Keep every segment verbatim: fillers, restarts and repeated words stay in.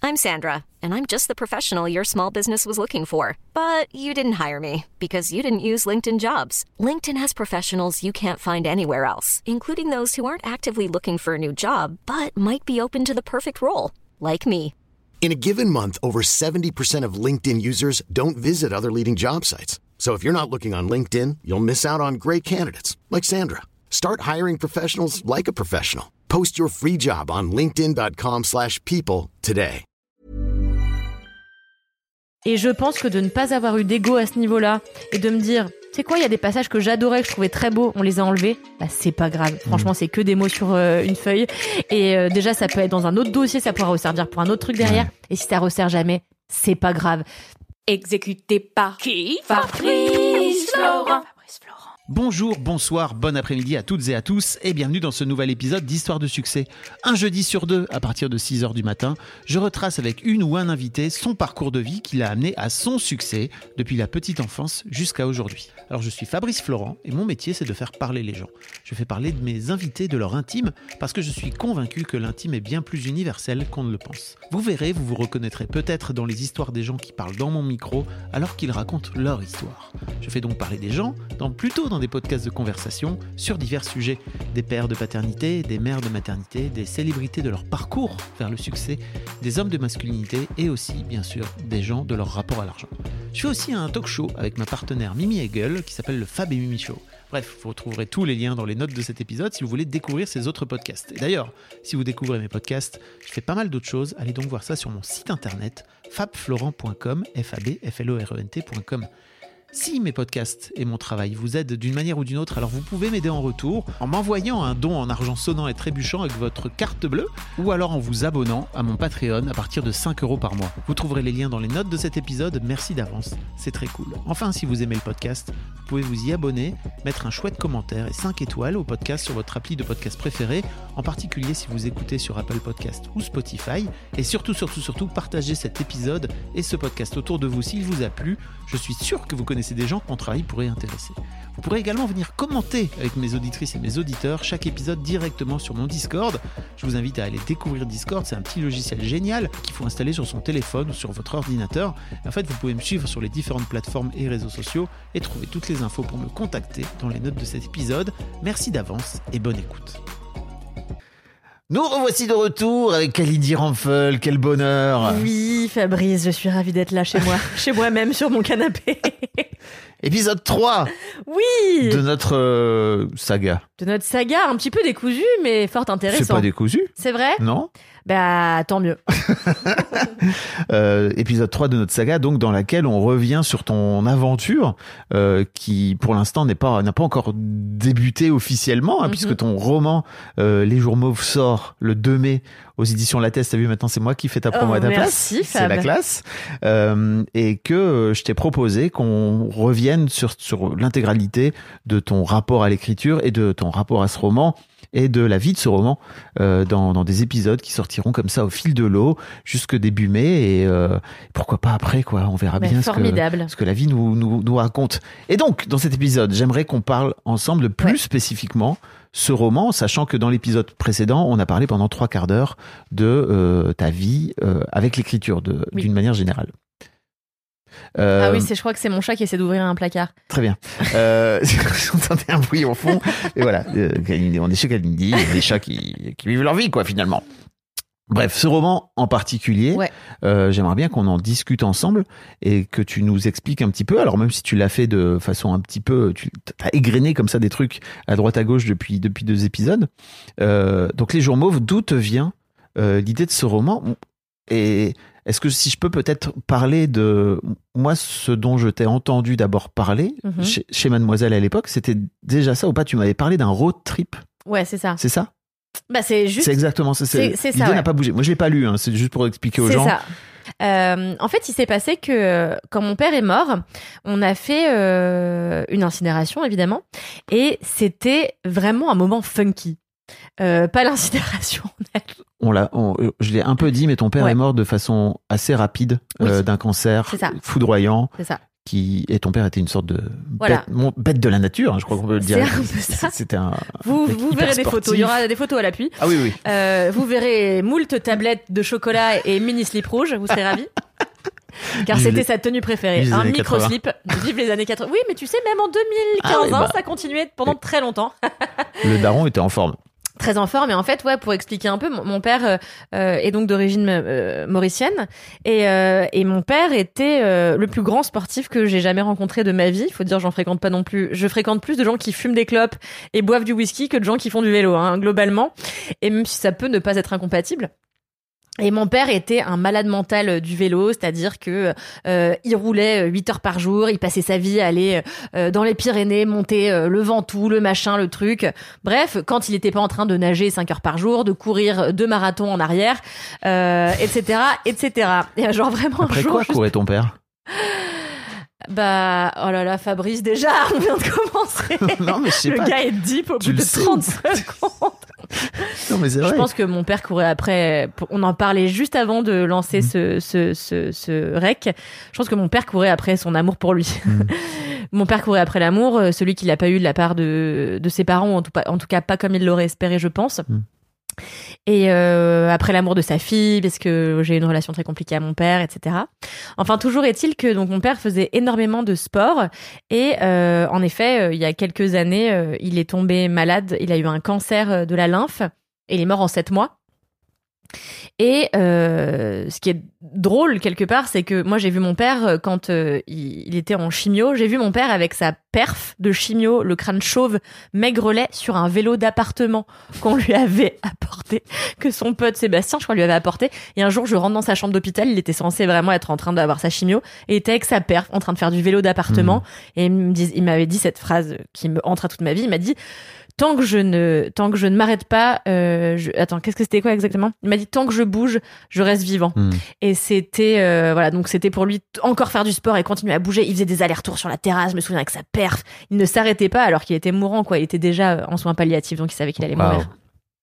I'm Sandra, and I'm just the professional your small business was looking for. But you didn't hire me because you didn't use LinkedIn Jobs. LinkedIn has professionals you can't find anywhere else, including those who aren't actively looking for a new job, but might be open to the perfect role, like me. In a given month, over seventy percent of LinkedIn users don't visit other leading job sites. So if you're not looking on LinkedIn, you'll miss out on great candidates like Sandra. Start hiring professionals like a professional. Post your free job on linkedin.com slash people today. Et je pense que de ne pas avoir eu d'ego à ce niveau-là et de me dire, tu sais quoi, il y a des passages que j'adorais, que je trouvais très beaux, on les a enlevés, bah c'est pas grave. Franchement, c'est que des mots sur euh, une feuille. Et euh, déjà, ça peut être dans un autre dossier, ça pourra resservir pour un autre truc derrière. Ouais. Et si ça resserre jamais, c'est pas grave. Exécuté par qui? Fabrice Florent. Bonjour, bonsoir, bon après-midi à toutes et à tous et bienvenue dans ce nouvel épisode d'Histoire de succès. Un jeudi sur deux, à partir de six heures du matin, je retrace avec une ou un invité son parcours de vie qui l'a amené à son succès depuis la petite enfance jusqu'à aujourd'hui. Alors je suis Fabrice Florent et mon métier c'est de faire parler les gens. Je fais parler de mes invités de leur intime parce que je suis convaincu que l'intime est bien plus universel qu'on ne le pense. Vous verrez, vous vous reconnaîtrez peut-être dans les histoires des gens qui parlent dans mon micro alors qu'ils racontent leur histoire. Je fais donc parler des gens, dans, plutôt dans des podcasts de conversation sur divers sujets, des pères de paternité, des mères de maternité, des célébrités de leur parcours vers le succès, des hommes de masculinité et aussi, bien sûr, des gens de leur rapport à l'argent. Je fais aussi un talk show avec ma partenaire Mimi Hegel qui s'appelle le Fab et Mimi Show. Bref, vous retrouverez tous les liens dans les notes de cet épisode si vous voulez découvrir ces autres podcasts. Et d'ailleurs, si vous découvrez mes podcasts, je fais pas mal d'autres choses, allez donc voir ça sur mon site internet fabflorent point com, f a b f l o r e n t point com. Si mes podcasts et mon travail vous aident d'une manière ou d'une autre, alors vous pouvez m'aider en retour en m'envoyant un don en argent sonnant et trébuchant avec votre carte bleue ou alors en vous abonnant à mon Patreon à partir de cinq euros par mois. Vous trouverez les liens dans les notes de cet épisode, merci d'avance, c'est très cool. Enfin, si vous aimez le podcast, vous pouvez vous y abonner, mettre un chouette commentaire et cinq étoiles au podcast sur votre appli de podcast préféré, en particulier si vous écoutez sur Apple Podcast ou Spotify, et surtout, surtout, surtout, partagez cet épisode et ce podcast autour de vous s'il vous a plu. Je suis sûr que vous connaissez c'est des gens que mon travail pourrait intéresser. Vous pourrez également venir commenter avec mes auditrices et mes auditeurs chaque épisode directement sur mon Discord. Je vous invite à aller découvrir Discord, c'est un petit logiciel génial qu'il faut installer sur son téléphone ou sur votre ordinateur. En fait, vous pouvez me suivre sur les différentes plateformes et réseaux sociaux et trouver toutes les infos pour me contacter dans les notes de cet épisode. Merci d'avance et bonne écoute. Nous revoici de retour avec Kalindi Ramphel, quel bonheur. Oui, Fabrice, je suis ravie d'être là chez moi, chez moi-même, sur mon canapé. Épisode trois. Oui. De notre euh, saga. De notre saga, un petit peu décousu, mais fort intéressant. C'est pas décousu. C'est vrai ? Non. Bah, tant mieux. euh, épisode trois de notre saga, donc dans laquelle on revient sur ton aventure euh, qui, pour l'instant, n'est pas, n'a pas encore débuté officiellement, hein, mm-hmm. puisque ton roman euh, Les Jours Mauves sort le deux mai aux éditions Lattès. T'as vu, maintenant, c'est moi qui fais ta promo oh, à ta merci, place. Fab. C'est la classe. Euh, et que euh, je t'ai proposé qu'on revienne sur, sur l'intégralité de ton rapport à l'écriture et de ton rapport à ce roman et de la vie de ce roman euh, dans, dans des épisodes qui sortiront comme ça au fil de l'eau jusque début mai et euh, pourquoi pas après quoi, on verra Mais bien ce que, ce que la vie nous, nous, nous raconte. Et donc dans cet épisode j'aimerais qu'on parle ensemble plus ouais. spécifiquement ce roman, sachant que dans l'épisode précédent on a parlé pendant trois quarts d'heure de euh, ta vie euh, avec l'écriture de, oui. d'une manière générale. Euh, ah oui, c'est, je crois que c'est mon chat qui essaie d'ouvrir un placard. Très bien. Euh, j'entendais un bruit au fond. Et voilà, euh, on est chez Kalindi, il y a des chats qui, qui vivent leur vie, quoi, finalement. Bref, ce roman en particulier, ouais. euh, j'aimerais bien qu'on en discute ensemble et que tu nous expliques un petit peu. Alors même si tu l'as fait de façon un petit peu, tu as égrené comme ça des trucs à droite à gauche depuis depuis deux épisodes. Euh, donc Les Jours Mauves, d'où te vient euh, l'idée de ce roman ? Et est-ce que si je peux peut-être parler de moi, ce dont je t'ai entendu d'abord parler mm-hmm. chez, chez Mademoiselle à l'époque, c'était déjà ça ou pas ? Tu m'avais parlé d'un road trip. Ouais, c'est ça. C'est ça ? Bah c'est juste. C'est exactement ça. C'est, c'est, c'est l'idée ça, ouais. n'a pas bougé. Moi, je l'ai pas lu. Hein, c'est juste pour expliquer aux c'est gens. C'est ça. Euh, en fait, il s'est passé que quand mon père est mort, on a fait euh, une incinération évidemment, et c'était vraiment un moment funky. Euh, pas l'incinération. On l'a, on, je l'ai un peu dit, mais ton père ouais. est mort de façon assez rapide, oui. euh, d'un cancer c'est ça. foudroyant, c'est ça. qui et ton père était une sorte de Voilà. bête, mon- bête de la nature, hein, je crois qu'on peut le dire. C'est un peu ça. C'était un. Vous, un mec vous hyper verrez des sportif. photos. Il y aura des photos à l'appui. Ah oui, oui. Euh, vous verrez moult tablettes de chocolat et mini slip rouge. Vous serez ravis. Car Vive c'était les- sa tenue préférée. vive les Un années micro slip. Vive les années quatre-vingts. Oui, mais tu sais, même en deux mille quinze, Ah oui, hein, bah. ça continuait pendant très longtemps. Le daron était en forme. Très en forme. Et en fait, ouais, pour expliquer un peu, mon, mon père euh, euh, est donc d'origine euh, mauricienne. Et, euh, et mon père était euh, le plus grand sportif que j'ai jamais rencontré de ma vie. Il faut dire, j'en fréquente pas non plus. Je fréquente plus de gens qui fument des clopes et boivent du whisky que de gens qui font du vélo, hein, globalement. Et même si ça peut ne pas être incompatible. Et mon père était un malade mental du vélo, c'est-à-dire que euh, il roulait huit heures par jour, il passait sa vie à aller euh, dans les Pyrénées, monter euh, le Ventoux, le machin, le truc. Bref, quand il était pas en train de nager cinq heures par jour, de courir deux marathons en arrière, euh, et cetera, et cetera. Et genre vraiment Après un jour, quoi juste- courait ton père? bah oh là là, Fabrice, déjà, on vient de commencer. Non, mais je sais Le pas. gars est deep au Tu bout le de sais trente ou secondes. Non, mais c'est vrai. Je pense que mon père courait après. On en parlait juste avant de lancer ce, ce, ce, ce rec. Je pense que mon père courait après son amour pour lui. Mm. Mon père courait après l'amour, euh, celui qu'il n'a pas eu de la part de, de ses parents, en tout, pas- en tout cas pas comme il l'aurait espéré, je pense. Mm. Et euh, après l'amour de sa fille, parce que j'ai une relation très compliquée à mon père, et cetera. Enfin, toujours est-il que donc mon père faisait énormément de sport et euh, en effet, euh, il y a quelques années, euh, il est tombé malade. Il a eu un cancer euh, de la lymphe et il est mort en sept mois. Et euh, ce qui est drôle quelque part, c'est que moi j'ai vu mon père euh, quand euh, il, il était en chimio, j'ai vu mon père avec sa perf de chimio, le crâne chauve, maigrelet, sur un vélo d'appartement qu'on lui avait apporté, que son pote Sébastien, je crois, lui avait apporté. Et un jour, je rentre dans sa chambre d'hôpital, il était censé vraiment être en train d'avoir sa chimio, et il était avec sa perf, en train de faire du vélo d'appartement. Mmh. Et il me dis- il m'avait dit cette phrase qui me hantera toute ma vie, il m'a dit... Tant que je ne, tant que je ne m'arrête pas, euh, je... attends, qu'est-ce que c'était quoi exactement? Il m'a dit tant que je bouge, je reste vivant. Mm. Et c'était, euh, voilà, donc c'était pour lui t- encore faire du sport et continuer à bouger. Il faisait des allers-retours sur la terrasse, je me souviens avec sa perf. Il ne s'arrêtait pas alors qu'il était mourant, quoi. Il était déjà en soins palliatifs, donc il savait qu'il allait Wow. mourir.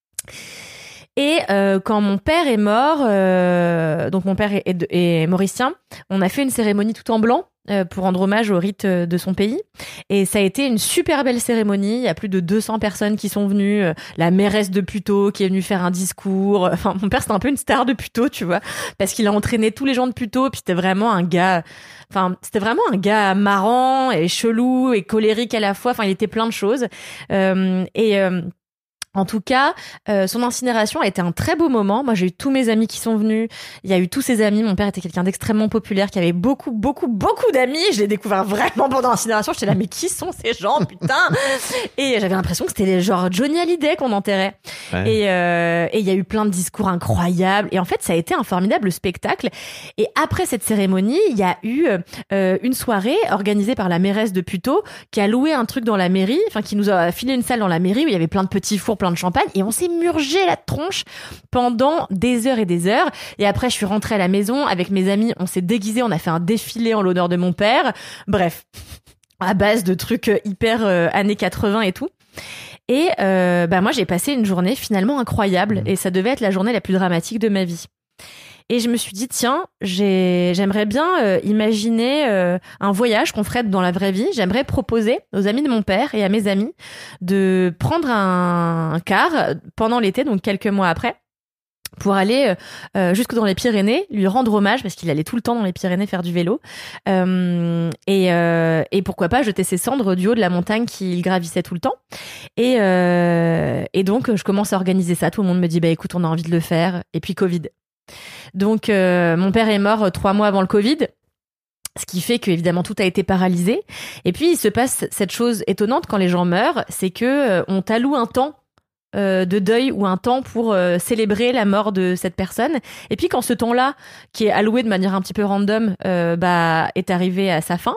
Et euh, quand mon père est mort, euh, donc mon père est, est, est mauricien, on a fait une cérémonie tout en blanc euh, pour rendre hommage au rite euh, de son pays. Et ça a été une super belle cérémonie. Il y a plus de deux cents personnes qui sont venues. Euh, la mairesse de Puteaux qui est venue faire un discours. Enfin, mon père, c'était un peu une star de Puteaux, tu vois, parce qu'il a entraîné tous les gens de Puteaux. Puis c'était vraiment un gars... Enfin, c'était vraiment un gars marrant et chelou et colérique à la fois. Enfin, il était plein de choses. Euh, et... Euh, En tout cas, euh, son incinération a été un très beau moment. Moi, j'ai eu tous mes amis qui sont venus. Il y a eu tous ses amis. Mon père était quelqu'un d'extrêmement populaire, qui avait beaucoup, beaucoup, beaucoup d'amis. Je l'ai découvert vraiment pendant l'incinération. J'étais là, mais qui sont ces gens, putain? Et j'avais l'impression que c'était les genre Johnny Hallyday qu'on enterrait. Ouais. Et euh, et il y a eu plein de discours incroyables. Et en fait, ça a été un formidable spectacle. Et après cette cérémonie, il y a eu euh, une soirée organisée par la mairesse de Puteaux qui a loué un truc dans la mairie, enfin qui nous a filé une salle dans la mairie où il y avait plein de petits fours, plein de champagne, et on s'est murgé la tronche pendant des heures et des heures. Et après, je suis rentrée à la maison avec mes amis, on s'est déguisés, on a fait un défilé en l'honneur de mon père. Bref, à base de trucs hyper euh, années quatre-vingts et tout. Et euh, bah moi, j'ai passé une journée finalement incroyable, et ça devait être la journée la plus dramatique de ma vie. Et je me suis dit, tiens, j'ai, j'aimerais bien euh, imaginer euh, un voyage qu'on ferait dans la vraie vie. J'aimerais proposer aux amis de mon père et à mes amis de prendre un, un car pendant l'été, donc quelques mois après, pour aller euh, jusque dans les Pyrénées, lui rendre hommage, parce qu'il allait tout le temps dans les Pyrénées faire du vélo. Euh, et, euh, et pourquoi pas jeter ses cendres du haut de la montagne qu'il gravissait tout le temps. Et, euh, et donc, je commence à organiser ça. Tout le monde me dit, bah écoute, on a envie de le faire. Et puis, Covid. Donc, euh, mon père est mort trois mois avant le Covid, ce qui fait que évidemment tout a été paralysé. Et puis, il se passe cette chose étonnante quand les gens meurent, c'est que euh, on t'alloue un temps euh, de deuil ou un temps pour euh, célébrer la mort de cette personne. Et puis, quand ce temps-là, qui est alloué de manière un petit peu random, euh, bah, est arrivé à sa fin,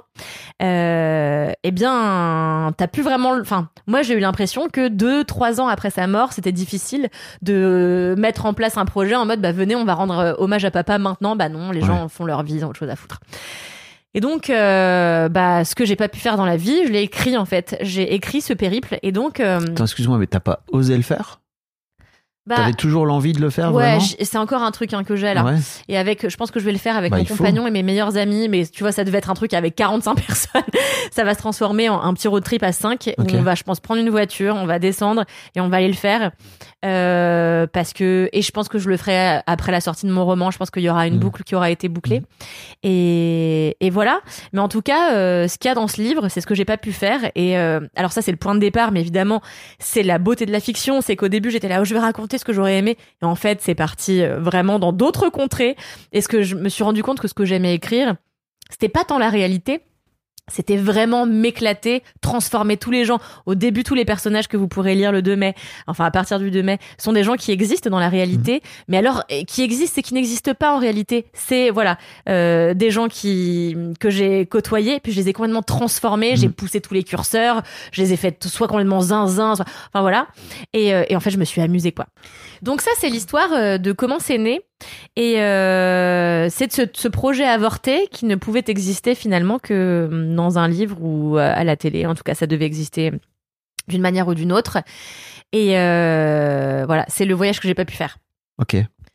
euh, eh bien, t'as plus vraiment... Enfin, moi, j'ai eu l'impression que deux, trois ans après sa mort, c'était difficile de mettre en place un projet en mode, bah, venez, on va rendre hommage à papa maintenant. Bah non, les gens Ouais. font leur vie, ils ont autre chose à foutre. Et donc, euh, bah, ce que j'ai pas pu faire dans la vie, je l'ai écrit, en fait. J'ai écrit ce périple, et donc... euh, Attends, excuse-moi, mais t'as pas osé le faire? Bah, T'avais toujours l'envie de le faire, ouais, vraiment? j- c'est encore un truc hein, que j'ai là. Ouais. Et avec, je pense que je vais le faire avec Bah, mon il faut. compagnon et mes meilleurs amis. Mais tu vois, ça devait être un truc avec quarante-cinq personnes. Ça va se transformer en un petit road trip à cinq Ok. où on va, je pense, prendre une voiture, on va descendre et on va aller le faire. Euh, parce que, et je pense que je le ferai après la sortie de mon roman. Je pense qu'il y aura une Mm. boucle qui aura été bouclée. Et, et voilà. Mais en tout cas, euh, ce qu'il y a dans ce livre, c'est ce que j'ai pas pu faire. Et euh, alors ça, c'est le point de départ. Mais évidemment, c'est la beauté de la fiction. C'est qu'au début, j'étais là, oh, je vais raconter ce que j'aurais aimé. Et en fait, c'est parti euh, vraiment dans d'autres contrées. Et ce que je me suis rendu compte que ce que j'aimais écrire, c'était pas tant la réalité. C'était vraiment m'éclater, transformer tous les gens. Au début, tous les personnages que vous pourrez lire le deux mai, enfin à partir du deux mai, sont des gens qui existent dans la réalité. Mmh. Mais alors, qui existent et qui n'existent pas en réalité. C'est voilà, euh, des gens qui que j'ai côtoyés, puis je les ai complètement transformés. Mmh. J'ai poussé tous les curseurs, je les ai fait soit complètement zinzin, soit... enfin voilà. Et, euh, et en fait, je me suis amusée quoi. Donc ça, c'est l'histoire de comment c'est né. Et euh, c'est de ce, ce projet avorté qui ne pouvait exister finalement que dans un livre ou à la télé. En tout cas, ça devait exister d'une manière ou d'une autre. Et euh, voilà, c'est le voyage que j'ai pas pu faire. Ok.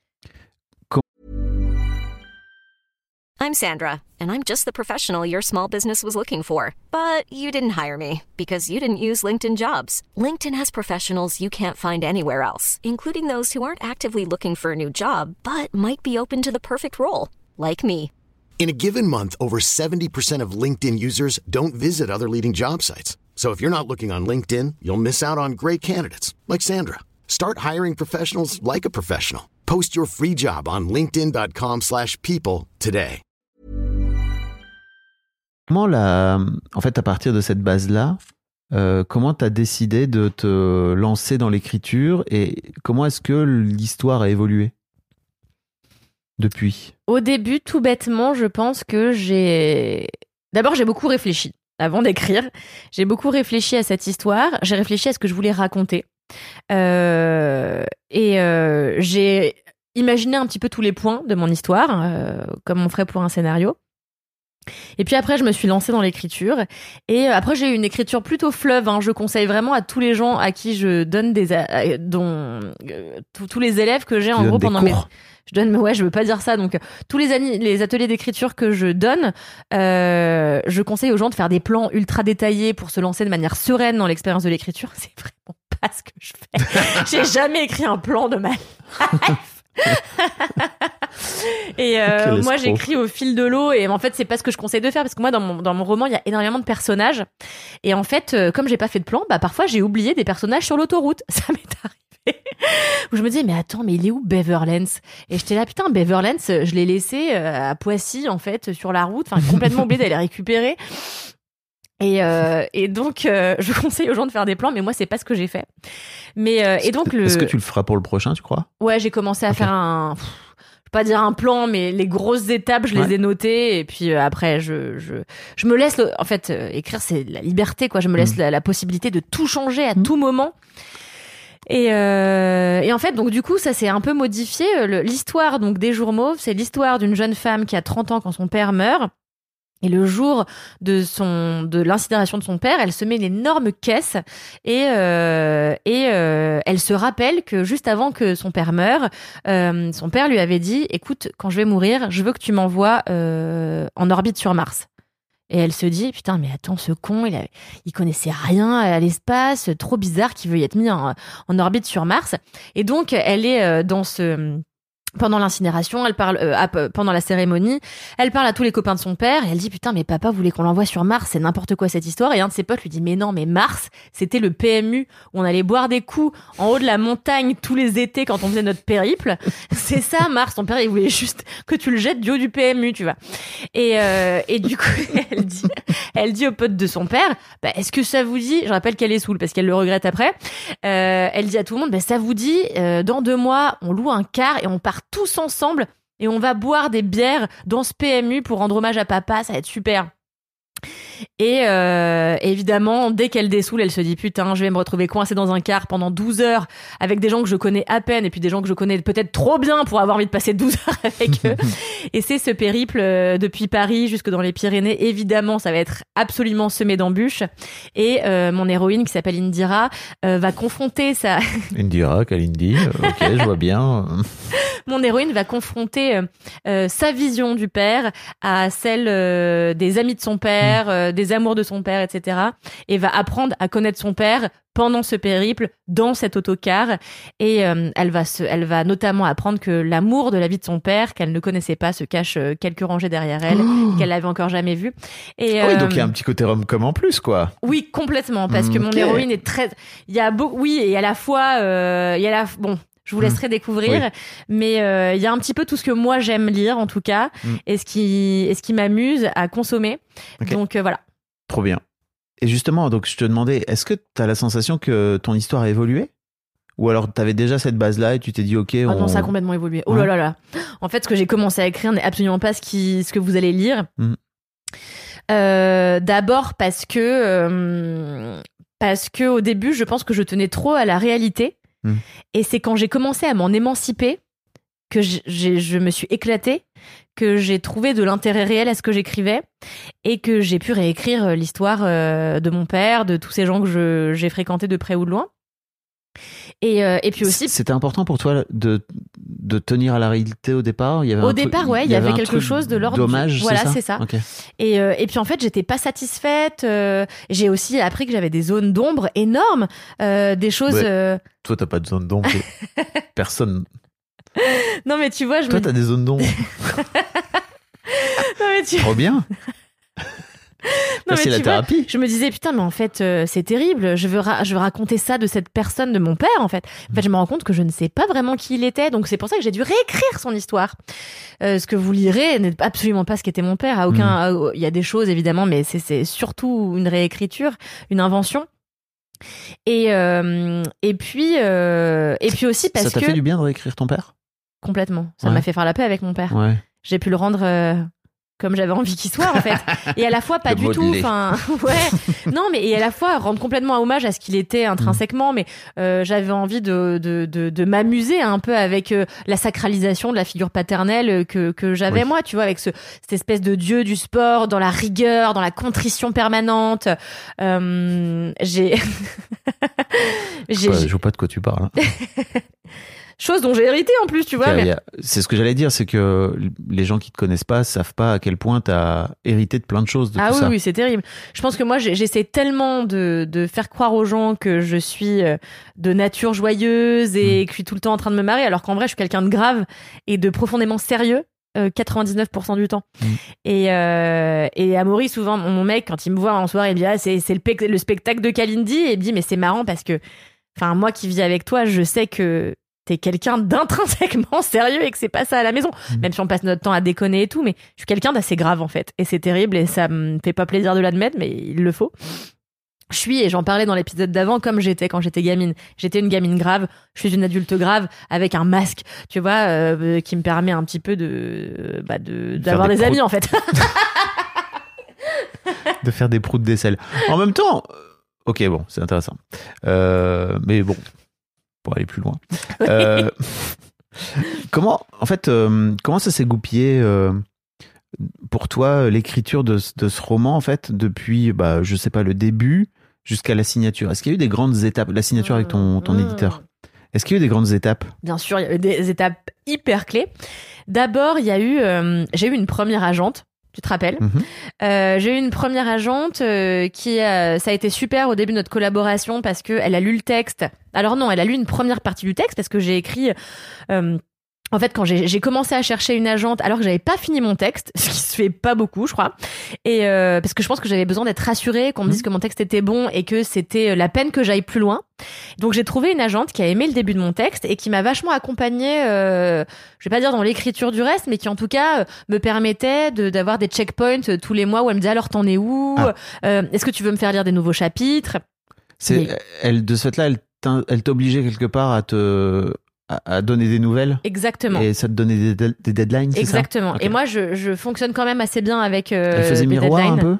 I'm Sandra, and I'm just the professional your small business was looking for. But you didn't hire me because you didn't use LinkedIn Jobs. LinkedIn has professionals you can't find anywhere else, including those who aren't actively looking for a new job, but might be open to the perfect role, like me. In a given month, over seventy percent of LinkedIn users don't visit other leading job sites. So if you're not looking on LinkedIn, you'll miss out on great candidates like Sandra. Start hiring professionals like a professional. Post your free job on linkedin dot com slash people today. Comment la... En fait, à partir de cette base-là, euh, comment tu as décidé de te lancer dans l'écriture et comment est-ce que l'histoire a évolué depuis ? Au début, tout bêtement, je pense que j'ai... D'abord, j'ai beaucoup réfléchi avant d'écrire. J'ai beaucoup réfléchi à cette histoire. J'ai réfléchi à ce que je voulais raconter. Euh... Et euh, j'ai imaginé un petit peu tous les points de mon histoire, euh, comme on ferait pour un scénario. Et puis après, je me suis lancée dans l'écriture. Et après, j'ai eu une écriture plutôt fleuve. Hein. Je conseille vraiment à tous les gens à qui je donne des... A... dont euh, tous les élèves que j'ai, tu en gros, pendant cours. mes... Je donne, ouais, je veux pas dire ça. Donc, tous les, années, les ateliers d'écriture que je donne, euh, je conseille aux gens de faire des plans ultra détaillés pour se lancer de manière sereine dans l'expérience de l'écriture. C'est vraiment pas ce que je fais. J'ai jamais écrit un plan de ma life. Et euh, moi j'écris au fil de l'eau et en fait c'est pas ce que je conseille de faire parce que moi dans mon, dans mon roman il y a énormément de personnages et en fait euh, comme j'ai pas fait de plan bah parfois j'ai oublié des personnages sur l'autoroute. Ça m'est arrivé où je me disais mais attends mais il est où Beverlands et j'étais là putain Beverlands je l'ai laissé euh, à Poissy en fait sur la route, enfin complètement oublié d'aller récupérer. Et, euh, et donc, euh, je conseille aux gens de faire des plans, mais moi, c'est pas ce que j'ai fait. Mais euh, et donc le. Est-ce que tu le feras pour le prochain, tu crois ? Ouais, j'ai commencé à okay. faire un. Pff, je vais pas dire un plan, mais les grosses étapes, je ouais. les ai notées. Et puis euh, après, je je je me laisse. Le... En fait, euh, écrire, c'est la liberté, quoi. Je me laisse mmh. la, la possibilité de tout changer à mmh. tout moment. Et, euh, et en fait, donc du coup, ça s'est un peu modifié. Le, l'histoire donc des Jours Mauves, c'est l'histoire d'une jeune femme qui a trente ans quand son père meurt. Et le jour de son de l'incinération de son père, elle se met une énorme caisse et euh, et euh, elle se rappelle que juste avant que son père meure, euh, son père lui avait dit "Écoute, quand je vais mourir, je veux que tu m'envoies euh, en orbite sur Mars." Et elle se dit "Putain, mais attends, ce con, il avait, il connaissait rien à l'espace, trop bizarre qu'il veuille être mis en, en orbite sur Mars." Et donc elle est euh, dans ce Pendant l'incinération, elle parle euh, à, pendant la cérémonie, elle parle à tous les copains de son père et elle dit putain mais papa voulait qu'on l'envoie sur Mars, c'est n'importe quoi cette histoire. Et un de ses potes lui dit mais non mais Mars c'était le P M U où on allait boire des coups en haut de la montagne tous les étés quand on faisait notre périple. C'est ça Mars, ton père il voulait juste que tu le jettes du haut du P M U tu vois. Et euh, et du coup elle dit elle dit aux potes de son père bah, est-ce que ça vous dit, je rappelle qu'elle est saoule parce qu'elle le regrette après, euh, elle dit à tout le monde bah, ça vous dit euh, dans deux mois on loue un car et on part tous ensemble et on va boire des bières dans ce P M U pour rendre hommage à papa, ça va être super. Et euh, évidemment, dès qu'elle dessoule, elle se dit putain, je vais me retrouver coincée dans un car pendant douze heures avec des gens que je connais à peine et puis des gens que je connais peut-être trop bien pour avoir envie de passer douze heures avec eux. Et c'est ce périple euh, depuis Paris jusque dans les Pyrénées. Évidemment, ça va être absolument semé d'embûches. Et euh, mon héroïne qui s'appelle Indira euh, va confronter sa... Indira, Kalindi, euh, ok, je vois bien. Mon héroïne va confronter euh, sa vision du père à celle euh, des amis de son père, euh, des amours de son père, et cetera. Et va apprendre à connaître son père pendant ce périple, dans cet autocar. Et euh, elle va se, elle va notamment apprendre que l'amour de la vie de son père, qu'elle ne connaissait pas, se cache euh, quelques rangées derrière elle, oh. qu'elle n'avait encore jamais vu. Et, oh oui, euh, donc il y a un petit côté rom-com en plus, quoi. Oui, complètement, parce que mmh, mon okay. héroïne est très... Il y a beau... Oui, et à la fois... Euh, il y a la... Bon... Je vous laisserai mmh. découvrir, oui. mais il euh, y a un petit peu tout ce que moi j'aime lire en tout cas, mmh. et ce qui, et ce qui m'amuse à consommer. Okay. Donc euh, voilà. Trop bien. Et justement, donc je te demandais, est-ce que tu as la sensation que ton histoire a évolué ? Ou alors tu avais déjà cette base-là et tu t'es dit ok. On... Oh non, ça a complètement évolué. Oh ouais. là là là. En fait, ce que j'ai commencé à écrire n'est absolument pas ce, qui, ce que vous allez lire. Mmh. Euh, d'abord parce que euh, parce que au début, je pense que je tenais trop à la réalité. Et c'est quand j'ai commencé à m'en émanciper que j'ai, je me suis éclatée, que j'ai trouvé de l'intérêt réel à ce que j'écrivais et que j'ai pu réécrire l'histoire de mon père, de tous ces gens que je, j'ai fréquentés de près ou de loin. Et, euh, et puis aussi... C'était important pour toi de, de tenir à la réalité au départ ? Il y avait Au un départ, truc, ouais, il y, y avait, avait quelque chose de l'ordre... Dommage, du... Voilà, c'est ça, c'est ça. Okay. Et, euh, et puis en fait, j'étais pas satisfaite. Euh, j'ai aussi appris que j'avais des zones d'ombre énormes, euh, des choses... Ouais. Euh... Toi, t'as pas de zone d'ombre. Personne... Non, mais tu vois... Je Toi, me... t'as des zones d'ombre. Non, mais tu... Trop bien. Non, c'est la thérapie. Vois, je me disais putain mais en fait euh, c'est terrible, je veux ra- je veux raconter ça de cette personne de mon père en fait. En fait je me rends compte que je ne sais pas vraiment qui il était, donc c'est pour ça que j'ai dû réécrire son histoire. Euh, ce que vous lirez n'est absolument pas ce qu'était mon père. À aucun, il mmh. y a des choses évidemment, mais c'est, c'est surtout une réécriture, une invention. Et euh, et puis euh, et puis aussi parce que ça t'a que... fait du bien de réécrire ton père ? Complètement. Ça ouais. m'a fait faire la paix avec mon père. Ouais. J'ai pu le rendre. Euh... comme j'avais envie qu'il soit en fait, et à la fois pas le du tout, enfin ouais, non mais et à la fois rendre complètement hommage à ce qu'il était intrinsèquement, mais euh, j'avais envie de de de, de m'amuser un peu avec euh, la sacralisation de la figure paternelle que que j'avais oui. moi, tu vois, avec ce cette espèce de dieu du sport, dans la rigueur, dans la contrition permanente. Euh, j'ai, j'ai, je vois pas de quoi tu parles. Chose dont j'ai hérité en plus, tu vois. Okay, mais... a... C'est ce que j'allais dire, c'est que les gens qui te connaissent pas savent pas à quel point t'as hérité de plein de choses de ah tout oui, ça. Ah oui, c'est terrible. Je pense que moi, j'essaie tellement de, de faire croire aux gens que je suis de nature joyeuse et mmh. que je suis tout le temps en train de me marrer, alors qu'en vrai, je suis quelqu'un de grave et de profondément sérieux. Euh, quatre-vingt-dix-neuf pour cent du temps. Mmh. Et, euh, et Amaury, souvent, mon mec, quand il me voit en soirée, il me dit ah, c'est, c'est le, pe- le spectacle de Kalindi. Et il me dit mais c'est marrant parce que, enfin, moi qui vis avec toi, je sais que t'es quelqu'un d'intrinsèquement sérieux et que c'est pas ça à la maison. Mmh. Même si on passe notre temps à déconner et tout, mais je suis quelqu'un d'assez grave en fait. Et c'est terrible et ça me fait pas plaisir de l'admettre, mais il le faut. Je suis, et j'en parlais dans l'épisode d'avant, comme j'étais quand j'étais gamine. J'étais une gamine grave, je suis une adulte grave avec un masque, tu vois, euh, qui me permet un petit peu de, bah de, d'avoir des, des amis en fait. De faire des proutes d'aisselle. En même temps, ok, bon, c'est intéressant. Euh, mais bon, pour aller plus loin. Euh, comment, en fait, euh, comment ça s'est goupillé euh, pour toi, l'écriture de, de ce roman, en fait, depuis, bah, je sais pas, le début jusqu'à la signature? Est-ce qu'il y a eu des grandes étapes, la signature avec ton, ton mmh. éditeur? Est-ce qu'il y a eu des grandes étapes? Bien sûr, il y a eu des étapes hyper clés. D'abord, il y a eu, euh, j'ai eu une première agente. Tu te rappelles? mmh. euh, J'ai eu une première agente euh, qui, euh, ça a été super au début de notre collaboration parce que elle a lu le texte. Alors non, elle a lu une première partie du texte parce que j'ai écrit. Euh, En fait, quand j'ai, j'ai commencé à chercher une agente, alors que j'avais pas fini mon texte, ce qui se fait pas beaucoup, je crois, et euh, parce que je pense que j'avais besoin d'être rassurée, qu'on me dise que mon texte était bon et que c'était la peine que j'aille plus loin. Donc j'ai trouvé une agente qui a aimé le début de mon texte et qui m'a vachement accompagnée, euh, je vais pas dire dans l'écriture du reste, mais qui en tout cas euh, me permettait de, d'avoir des checkpoints euh, tous les mois où elle me disait alors t'en es où ah. euh, Est-ce que tu veux me faire lire des nouveaux chapitres? C'est mais... elle de ce fait-là, elle, elle t'obligeait quelque part à te à donner des nouvelles. Exactement. Et ça te donnait des, de- des deadlines, c'est Exactement. ça? Okay. Et moi, je, je fonctionne quand même assez bien avec euh, Elle faisait des miroir deadlines. un peu?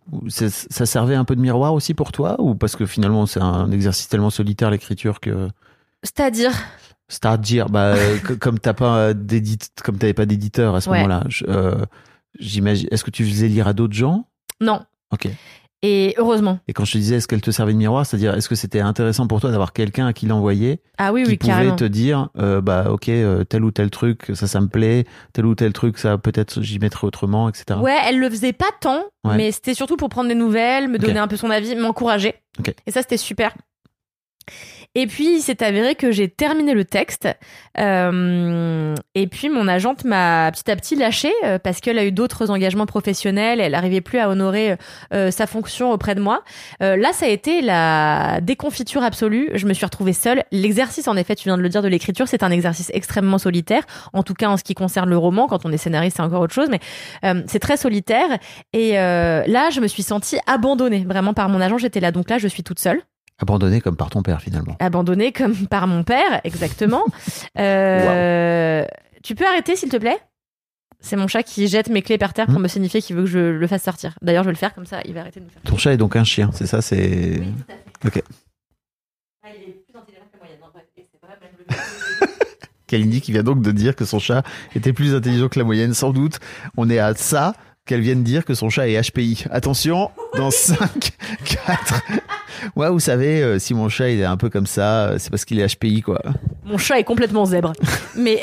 C'est, ça servait un peu de miroir aussi pour toi, ou parce que finalement c'est un exercice tellement solitaire l'écriture que. C'est-à-dire. C'est-à-dire, bah, comme t'as pas d'édit, comme t'avais pas d'éditeur à ce ouais. moment-là, je, euh, j'imagine. Est-ce que tu faisais lire à d'autres gens? Non. Ok. Et heureusement. Et quand je te disais, est-ce qu'elle te servait de miroir, c'est-à-dire, est-ce que c'était intéressant pour toi d'avoir quelqu'un à qui l'envoyer? Ah oui, qui oui, pouvait carrément. te dire, euh, bah, ok, euh, tel ou tel truc, ça, ça me plaît, tel ou tel truc, ça, peut-être, j'y mettrai autrement, et cetera. Ouais, elle le faisait pas tant, ouais. mais c'était surtout pour prendre des nouvelles, me donner okay. un peu son avis, m'encourager. Okay. Et ça, c'était super. Et puis, il s'est avéré que j'ai terminé le texte. Euh, et puis, mon agente m'a petit à petit lâché euh, parce qu'elle a eu d'autres engagements professionnels. Elle n'arrivait plus à honorer euh, sa fonction auprès de moi. Euh, là, ça a été la déconfiture absolue. Je me suis retrouvée seule. L'exercice, en effet, tu viens de le dire, de l'écriture, c'est un exercice extrêmement solitaire. En tout cas, en ce qui concerne le roman. Quand on est scénariste, c'est encore autre chose. Mais euh, c'est très solitaire. Et euh, là, je me suis sentie abandonnée vraiment par mon agent. J'étais là. Donc là, je suis toute seule. Abandonné comme par ton père, finalement. Abandonné comme par mon père, exactement. euh, wow. Tu peux arrêter, s'il te plaît? C'est mon chat qui jette mes clés par terre pour mmh. me signifier qu'il veut que je le fasse sortir. D'ailleurs, je vais le faire comme ça, il va arrêter de me faire. Ton chat est donc un chien, c'est ça? C'est... Oui, tout à fait. Ok. Ah, il est plus intelligent que la moyenne, en fait. Et c'est vrai, même le... Kalindi qui vient donc de dire que son chat était plus intelligent que la moyenne, sans doute. On est à ça qu'elle vient de dire que son chat est H P I. Attention, dans cinq, quatre... Ouais, vous savez, euh, si mon chat il est un peu comme ça, c'est parce qu'il est H P I, quoi. Mon chat est complètement zèbre. Mais...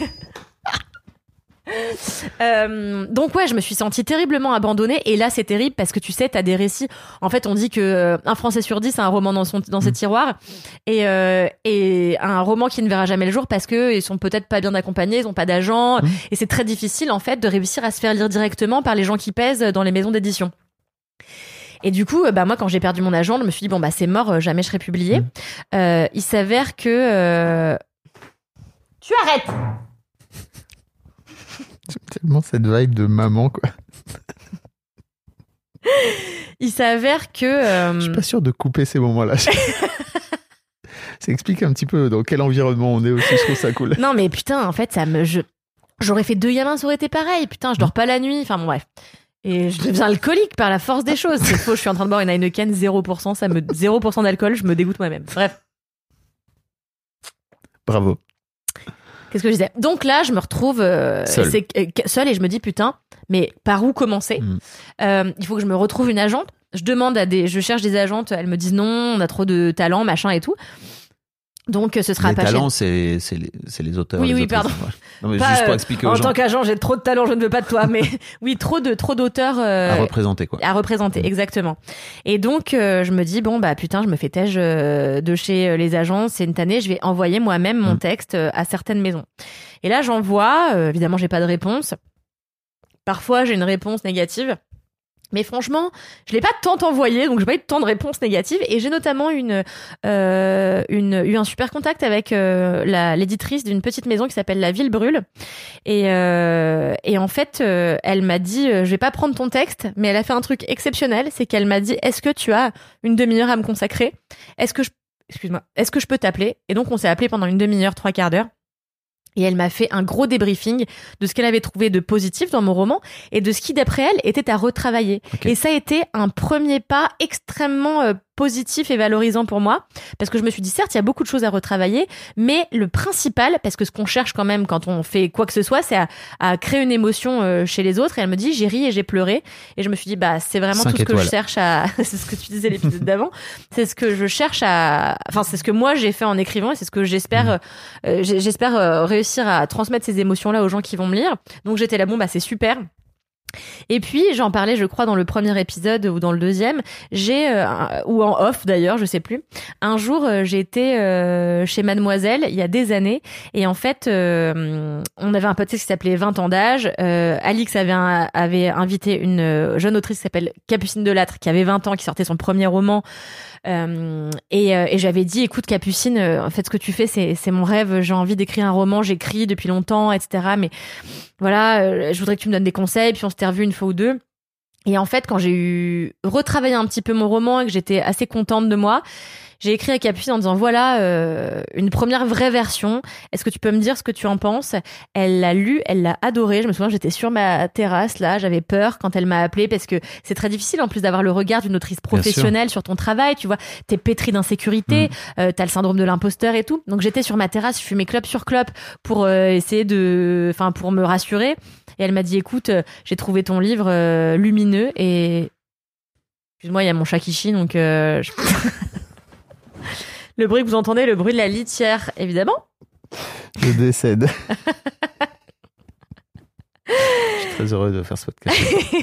Euh, donc ouais, je me suis sentie terriblement abandonnée. Et là, c'est terrible parce que tu sais, t'as des récits. En fait, on dit que euh, un Français sur dix a un roman dans son dans ses tiroirs, et euh, et un roman qui ne verra jamais le jour parce que ils sont peut-être pas bien accompagnés, ils ont pas d'agent, mmh. et c'est très difficile en fait de réussir à se faire lire directement par les gens qui pèsent dans les maisons d'édition. Et du coup, bah moi, quand j'ai perdu mon agent, je me suis dit bon bah c'est mort, jamais je serai publiée. Mmh. Euh, il s'avère que euh... tu arrêtes. J'aime tellement cette vibe de maman, quoi. Il s'avère que... Euh... Je suis pas sûr de couper ces moments-là. Ça explique un petit peu dans quel environnement on est aussi, je trouve ça cool. Non, mais putain, en fait, ça me... Je... J'aurais fait deux gamins, ça aurait été pareil. Putain, je dors pas la nuit. Enfin, bon, bref. Et je deviens alcoolique par la force des choses. C'est faux, je suis en train de boire une Heineken, zéro pour cent, ça me... zéro pour cent d'alcool, je me dégoûte moi-même. Bref. Bravo. Qu'est-ce que je disais? Donc là, je me retrouve euh, seule. C'est, euh, seule et je me dis putain, mais par où commencer? mmh. euh, Il faut que je me retrouve une agente. Je demande à des, je cherche des agentes. Elles me disent non, on a trop de talent, machin et tout. Donc ce sera les pas talents, c'est, c'est, les, c'est les auteurs. Oui, les oui, autrices. pardon. Non, mais pas, juste pour expliquer euh, aux en gens. tant qu'agent, j'ai trop de talent, je ne veux pas de toi. Mais oui, trop de trop d'auteurs euh, à représenter, quoi. À représenter, mmh. exactement. Et donc euh, je me dis bon bah putain, je me fais têche euh, de chez les agences. C'est une tannée, je vais envoyer moi-même mon mmh. texte euh, à certaines maisons. Et là, j'envoie. Euh, évidemment, j'ai pas de réponse. Parfois, j'ai une réponse négative. Mais franchement, je l'ai pas tant envoyé, donc j'ai pas eu tant de réponses négatives. Et j'ai notamment une, euh, une, eu un super contact avec euh, la, l'éditrice d'une petite maison qui s'appelle La Ville Brûle. Et, euh, et en fait, euh, elle m'a dit, euh, je vais pas prendre ton texte, mais elle a fait un truc exceptionnel, c'est qu'elle m'a dit, est-ce que tu as une demi-heure à me consacrer? Est-ce que je, excuse-moi, est-ce que je peux t'appeler? Et donc, on s'est appelé pendant une demi-heure, trois quarts d'heure. Et elle m'a fait un gros débriefing de ce qu'elle avait trouvé de positif dans mon roman et de ce qui, d'après elle, était à retravailler. Okay. Et ça a été un premier pas extrêmement euh, positif et valorisant pour moi, parce que je me suis dit, certes, il y a beaucoup de choses à retravailler, mais le principal, parce que ce qu'on cherche quand même quand on fait quoi que ce soit, c'est à, à créer une émotion euh, chez les autres. Et elle me dit, j'ai ri et j'ai pleuré. Et je me suis dit, bah, c'est vraiment tout ce étoiles. que je cherche à... c'est ce que tu disais l'épisode d'avant. C'est ce que je cherche à... Enfin, c'est ce que moi, j'ai fait en écrivant et c'est ce que j'espère, mmh. euh, j'espère euh, réussir à transmettre ces émotions-là aux gens qui vont me lire. Donc, j'étais là, bon, bah, c'est super. Et puis j'en parlais, je crois, dans le premier épisode ou dans le deuxième, j'ai euh, ou en off d'ailleurs, je sais plus. Un jour, euh, j'ai été euh, chez Mademoiselle il y a des années, et en fait, euh, on avait un podcast qui s'appelait vingt ans d'âge. Euh, Alix avait un, avait invité une jeune autrice qui s'appelle Capucine Delattre, qui avait vingt ans, qui sortait son premier roman. Euh, et, euh, et j'avais dit, écoute Capucine, euh, en fait ce que tu fais c'est, c'est mon rêve, j'ai envie d'écrire un roman, j'écris depuis longtemps, et cetera. Mais voilà, euh, je voudrais que tu me donnes des conseils. Puis on s'était revus une fois ou deux. Et en fait, quand j'ai eu retravaillé un petit peu mon roman et que j'étais assez contente de moi, j'ai écrit à Capucine en disant voilà euh, une première vraie version. Est-ce que tu peux me dire ce que tu en penses ? Elle l'a lu, elle l'a adoré. Je me souviens, j'étais sur ma terrasse là, j'avais peur quand elle m'a appelée parce que c'est très difficile en plus d'avoir le regard d'une autrice professionnelle sur ton travail. Tu vois, t'es pétri d'insécurité, mmh. euh, t'as le syndrome de l'imposteur et tout. Donc j'étais sur ma terrasse, je fumais clope sur clope pour euh, essayer de, enfin pour me rassurer. Et elle m'a dit écoute, euh, j'ai trouvé ton livre euh, lumineux et excuse-moi, il y a mon chat qui chie, donc euh, je... le bruit que vous entendez, le bruit de la litière, évidemment. Je décède. Je suis très heureux de faire ce podcast.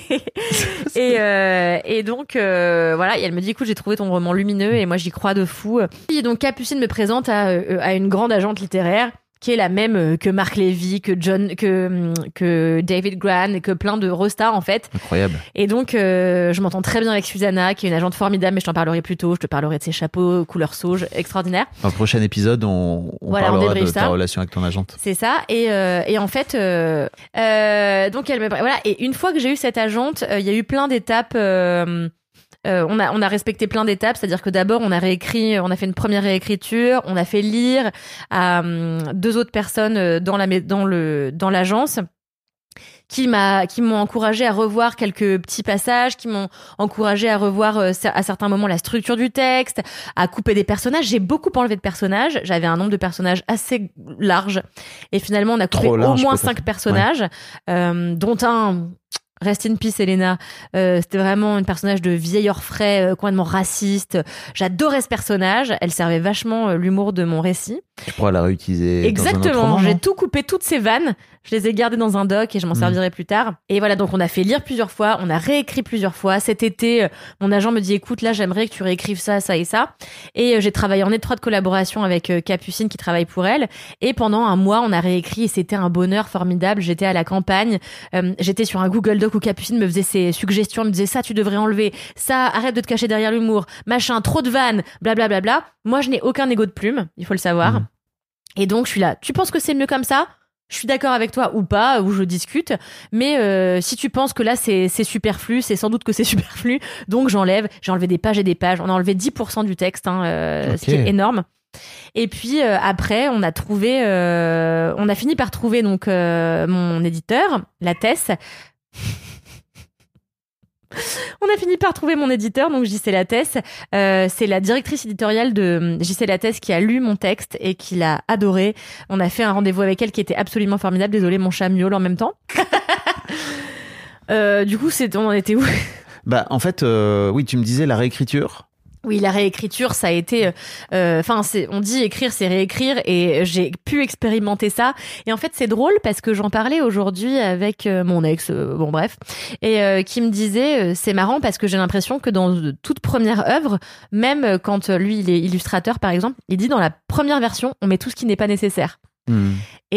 et, euh, et donc, euh, voilà, et elle me dit, écoute, j'ai trouvé ton roman lumineux et moi, j'y crois de fou. Et donc, Capucine me présente à, à une grande agente littéraire qui est la même que Marc Lévy, que John, que que David Grann et que plein de rostars en fait. Incroyable. Et donc euh, je m'entends très bien avec Susanna, qui est une agente formidable, mais je t'en parlerai plus tôt. Je te parlerai de ses chapeaux couleur sauge, extraordinaire. Dans le prochain épisode, on, on voilà, parlera on de ça. ta relation avec ton agente. C'est ça. Et euh, et en fait, euh, euh, donc elle me voilà. Et une fois que j'ai eu cette agente, il euh, y a eu plein d'étapes. Euh, Euh, on a on a respecté plein d'étapes, c'est-à-dire que d'abord on a réécrit, on a fait une première réécriture, on a fait lire à um, deux autres personnes dans la dans le dans l'agence qui m'a qui m'ont encouragé à revoir quelques petits passages, qui m'ont encouragé à revoir euh, à certains moments la structure du texte, à couper des personnages. J'ai beaucoup enlevé de personnages, j'avais un nombre de personnages assez large et finalement on a coupé au moins cinq personnages, ouais. euh, dont un Rest in peace, Elena. Euh, c'était vraiment un personnage de vieil orfraie, euh, complètement raciste. J'adorais ce personnage. Elle servait vachement euh, l'humour de mon récit. Tu pourras la réutiliser. Exactement. Dans un autre roman, j'ai tout coupé, toutes ces vannes. Je les ai gardées dans un doc et je m'en mmh. servirai plus tard. Et voilà, donc on a fait lire plusieurs fois, on a réécrit plusieurs fois. Cet été, mon agent me dit écoute, là, j'aimerais que tu réécrives ça, ça et ça. Et euh, j'ai travaillé en étroite collaboration avec euh, Capucine qui travaille pour elle. Et pendant un mois, on a réécrit et c'était un bonheur formidable. J'étais à la campagne, euh, j'étais sur un Google Doc où Capucine me faisait ses suggestions, elle me disait ça, tu devrais enlever, ça, arrête de te cacher derrière l'humour, machin, trop de vannes, blablabla. Bla, bla, bla. Moi, je n'ai aucun égo de plume, il faut le savoir. Mmh. Et donc, je suis là. Tu penses que c'est mieux comme ça ? Je suis d'accord avec toi ou pas, ou je discute. Mais euh, si tu penses que là, c'est, c'est superflu, c'est sans doute que c'est superflu. Donc, j'enlève. J'ai enlevé des pages et des pages. On a enlevé dix pour cent du texte, hein, euh, okay. ce qui est énorme. Et puis, euh, après, on a trouvé... Euh, on a fini par trouver donc euh, mon éditeur, Lattès. On a fini par trouver mon éditeur, donc J C Lattès. Euh, c'est la directrice éditoriale de J C Lattès qui a lu mon texte et qui l'a adoré. On a fait un rendez-vous avec elle qui était absolument formidable. Désolée, mon chat miaule en même temps. euh, du coup, c'est, on en était où ? Bah, en fait, euh, oui, tu me disais la réécriture. Oui, la réécriture, ça a été... Enfin, euh, on dit écrire, c'est réécrire, et j'ai pu expérimenter ça. Et en fait, c'est drôle parce que j'en parlais aujourd'hui avec euh, mon ex, euh, bon bref, et euh, qui me disait, euh, c'est marrant parce que j'ai l'impression que dans de toute première œuvre, même quand lui, il est illustrateur par exemple, il dit dans la première version, on met tout ce qui n'est pas nécessaire. Mmh.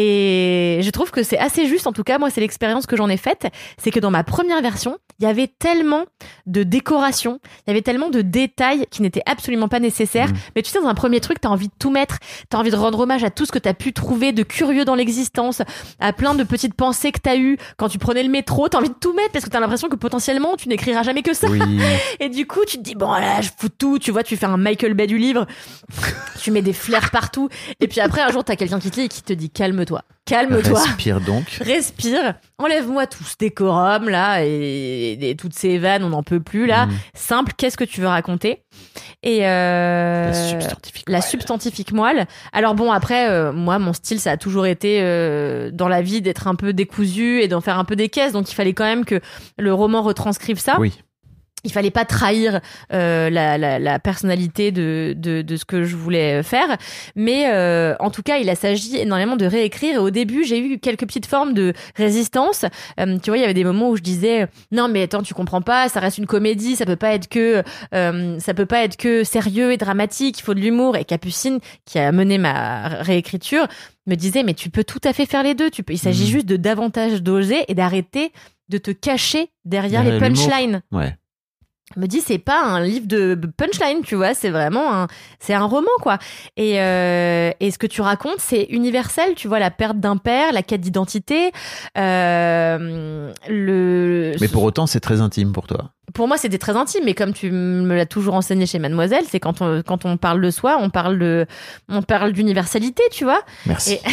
Et je trouve que c'est assez juste, en tout cas moi c'est l'expérience que j'en ai faite, c'est que dans ma première version il y avait tellement de décoration, il y avait tellement de détails qui n'étaient absolument pas nécessaires, mmh. mais tu sais, dans un premier truc t'as envie de tout mettre, t'as envie de rendre hommage à tout ce que t'as pu trouver de curieux dans l'existence, à plein de petites pensées que t'as eues quand tu prenais le métro, t'as envie de tout mettre parce que t'as l'impression que potentiellement tu n'écriras jamais que ça. Oui. Et du coup tu te dis bon là je fous tout, tu vois, tu fais un Michael Bay du livre, tu mets des flairs partout, et puis après un jour t'as quelqu'un qui te lit et qui te dit calme-toi, calme-toi. Respire donc. Respire. Enlève-moi tout ce décorum là et, et, et toutes ces vannes, on n'en peut plus là. Mmh. Simple, qu'est-ce que tu veux raconter ? Et euh, la substantifique la moelle. substantifique moelle. Alors bon, après, euh, moi, mon style, ça a toujours été euh, dans la vie d'être un peu décousu et d'en faire un peu des caisses. Donc il fallait quand même que le roman retranscrive ça. Oui. Il fallait pas trahir euh, la, la, la personnalité de, de, de ce que je voulais faire, mais euh, en tout cas, il a s'agi énormément de réécrire. Et au début, j'ai eu quelques petites formes de résistance. Euh, tu vois, il y avait des moments où je disais non, mais attends, tu comprends pas, ça reste une comédie, ça peut pas être que euh, ça peut pas être que sérieux et dramatique. Il faut de l'humour. Et Capucine, qui a mené ma réécriture, me disait mais tu peux tout à fait faire les deux. Tu peux. Il s'agit mmh. juste de davantage d'oser et d'arrêter de te cacher derrière, derrière les punchlines. Ouais. Me dit c'est pas un livre de punchline, tu vois, c'est vraiment un c'est un roman quoi. Et euh, et ce que tu racontes c'est universel, tu vois, la perte d'un père, la quête d'identité, euh, le mais pour autant c'est très intime pour toi. pour moi, c'était très intime. Mais comme tu me l'as toujours enseigné chez Mademoiselle, c'est quand on, quand on parle de soi, on parle de, on parle d'universalité, tu vois. Merci. Et...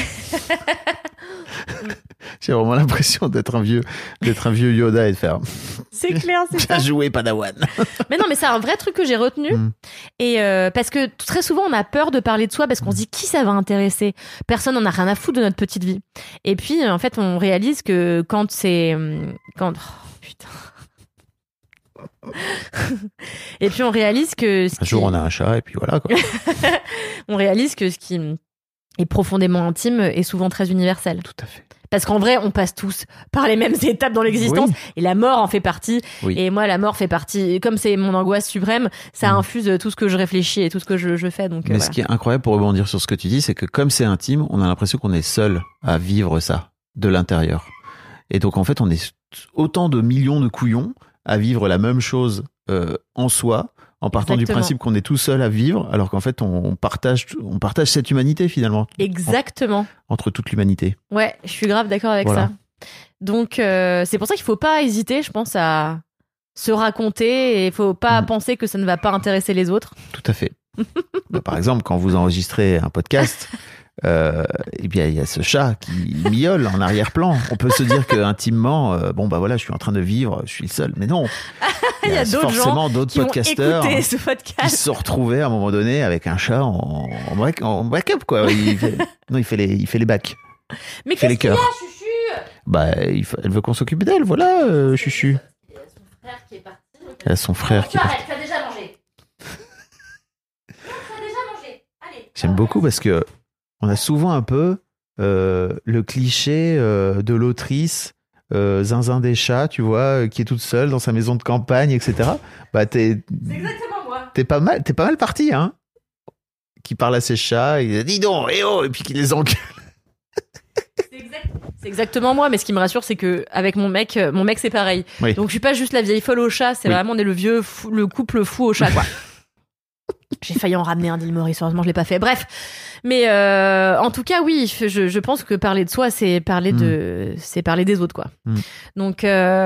J'ai vraiment l'impression d'être un vieux, d'être un vieux Yoda et de faire. C'est clair, c'est ça. Bien joué, Padawan. Mais non, mais c'est un vrai truc que j'ai retenu. Mm. Et euh, parce que très souvent, on a peur de parler de soi parce qu'on se dit qui ça va intéresser. Personne n'en a rien à foutre de notre petite vie. Et puis, en fait, on réalise que quand c'est, quand, oh, putain. Et puis on réalise que ce un jour qui... on a un chat et puis voilà quoi. On réalise que ce qui est profondément intime est souvent très universel. Tout à fait. Parce qu'en vrai, on passe tous par les mêmes étapes dans l'existence, oui. Et la mort en fait partie. Oui. Et moi, la mort fait partie. Comme c'est mon angoisse suprême, ça mmh. infuse tout ce que je réfléchis et tout ce que je, je fais. Donc, mais euh, ce voilà. qui est incroyable pour rebondir sur ce que tu dis, c'est que comme c'est intime, on a l'impression qu'on est seul à vivre ça de l'intérieur. Et donc en fait, on est autant de millions de couillons à vivre la même chose euh, en soi, en partant Exactement. Du principe qu'on est tout seul à vivre, alors qu'en fait on partage, on partage cette humanité finalement. Exactement. En, entre toute l'humanité. Ouais, je suis grave d'accord avec voilà. ça. Donc euh, c'est pour ça qu'il faut pas hésiter, je pense, à se raconter et il faut pas mmh. penser que ça ne va pas intéresser les autres. Tout à fait. Bah, par exemple, quand vous enregistrez un podcast. Euh, et bien il y a ce chat qui miaule en arrière-plan. On peut se dire que intimement, euh, bon bah voilà, je suis en train de vivre, je suis le seul. Mais non, il y, y a d'autres forcément gens d'autres qui podcasteurs ont écouté ce podcast. Qui se sont retrouvés à un moment donné avec un chat en, en, break, en break-up quoi. Il fait, non, il fait les, il fait les bacs. Mais il fait qu'est-ce qu'il y a, Chuchu? Bah, il faut, elle veut qu'on s'occupe d'elle, voilà, euh, Chuchu. Il y a son frère qui est parti. Il y a son frère oh, qui est parti. Tu as déjà mangé. Tu as déjà mangé. Allez. J'aime beaucoup parce que on a souvent un peu euh, le cliché euh, de l'autrice euh, zinzin des chats, tu vois, euh, qui est toute seule dans sa maison de campagne, et cetera. Bah t'es, c'est exactement moi. T'es pas mal, t'es pas mal parti, hein. Qui parle à ses chats, il dit dis donc, eh oh, et puis qui les engueule. C'est, exact, c'est exactement moi, mais ce qui me rassure, c'est que avec mon mec, mon mec c'est pareil. Oui. Donc je suis pas juste la vieille folle au chat, c'est oui. vraiment on est le vieux, fou, le couple fou au chat, quoi. J'ai failli en ramener un d'Île Maurice, heureusement je l'ai pas fait. Bref, mais euh, en tout cas oui, je, je pense que parler de soi, c'est parler mmh. de, c'est parler des autres quoi. Mmh. Donc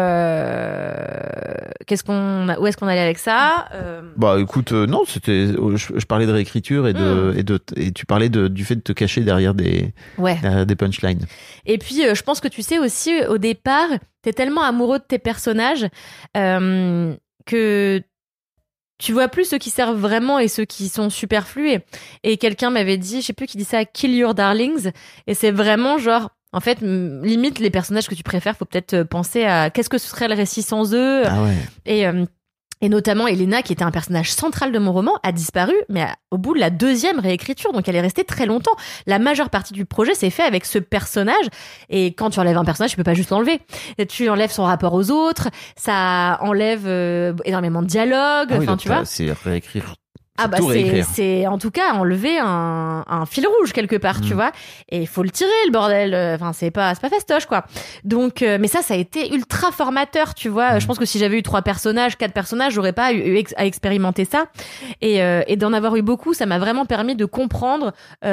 euh, qu'est-ce qu'on, a, où est-ce qu'on allait avec ça euh... Bah écoute, euh, non, c'était, je, je parlais de réécriture et de, mmh. et de, et tu parlais de, du fait de te cacher derrière des, ouais. derrière des punchlines. Et puis euh, je pense que tu sais aussi au départ, t'es tellement amoureux de tes personnages euh, que tu vois plus ceux qui servent vraiment et ceux qui sont superflus. Et, et quelqu'un m'avait dit, je sais plus qui dit ça, kill your darlings. Et c'est vraiment genre, en fait, limite les personnages que tu préfères, faut peut-être penser à qu'est-ce que ce serait le récit sans eux. Ah ouais. Et euh, Et notamment, Elena, qui était un personnage central de mon roman, a disparu, mais au bout de la deuxième réécriture. Donc, elle est restée très longtemps. La majeure partie du projet s'est fait avec ce personnage. Et quand tu enlèves un personnage, tu peux pas juste l'enlever. Tu enlèves son rapport aux autres. Ça enlève euh, énormément de dialogue. Ah oui, enfin, donc tu vois. C'est réécrire. Ah bah c'est, c'est en tout cas enlever un, un fil rouge quelque part, mmh. tu vois. Et il faut le tirer, le bordel. Enfin, c'est pas, c'est pas fastoche, quoi. Donc, euh, mais ça, ça a été ultra formateur, tu vois. Mmh. Je pense que si j'avais eu trois personnages, quatre personnages, j'aurais pas eu, eu à expérimenter ça. Et, euh, et d'en avoir eu beaucoup, ça m'a vraiment permis de comprendre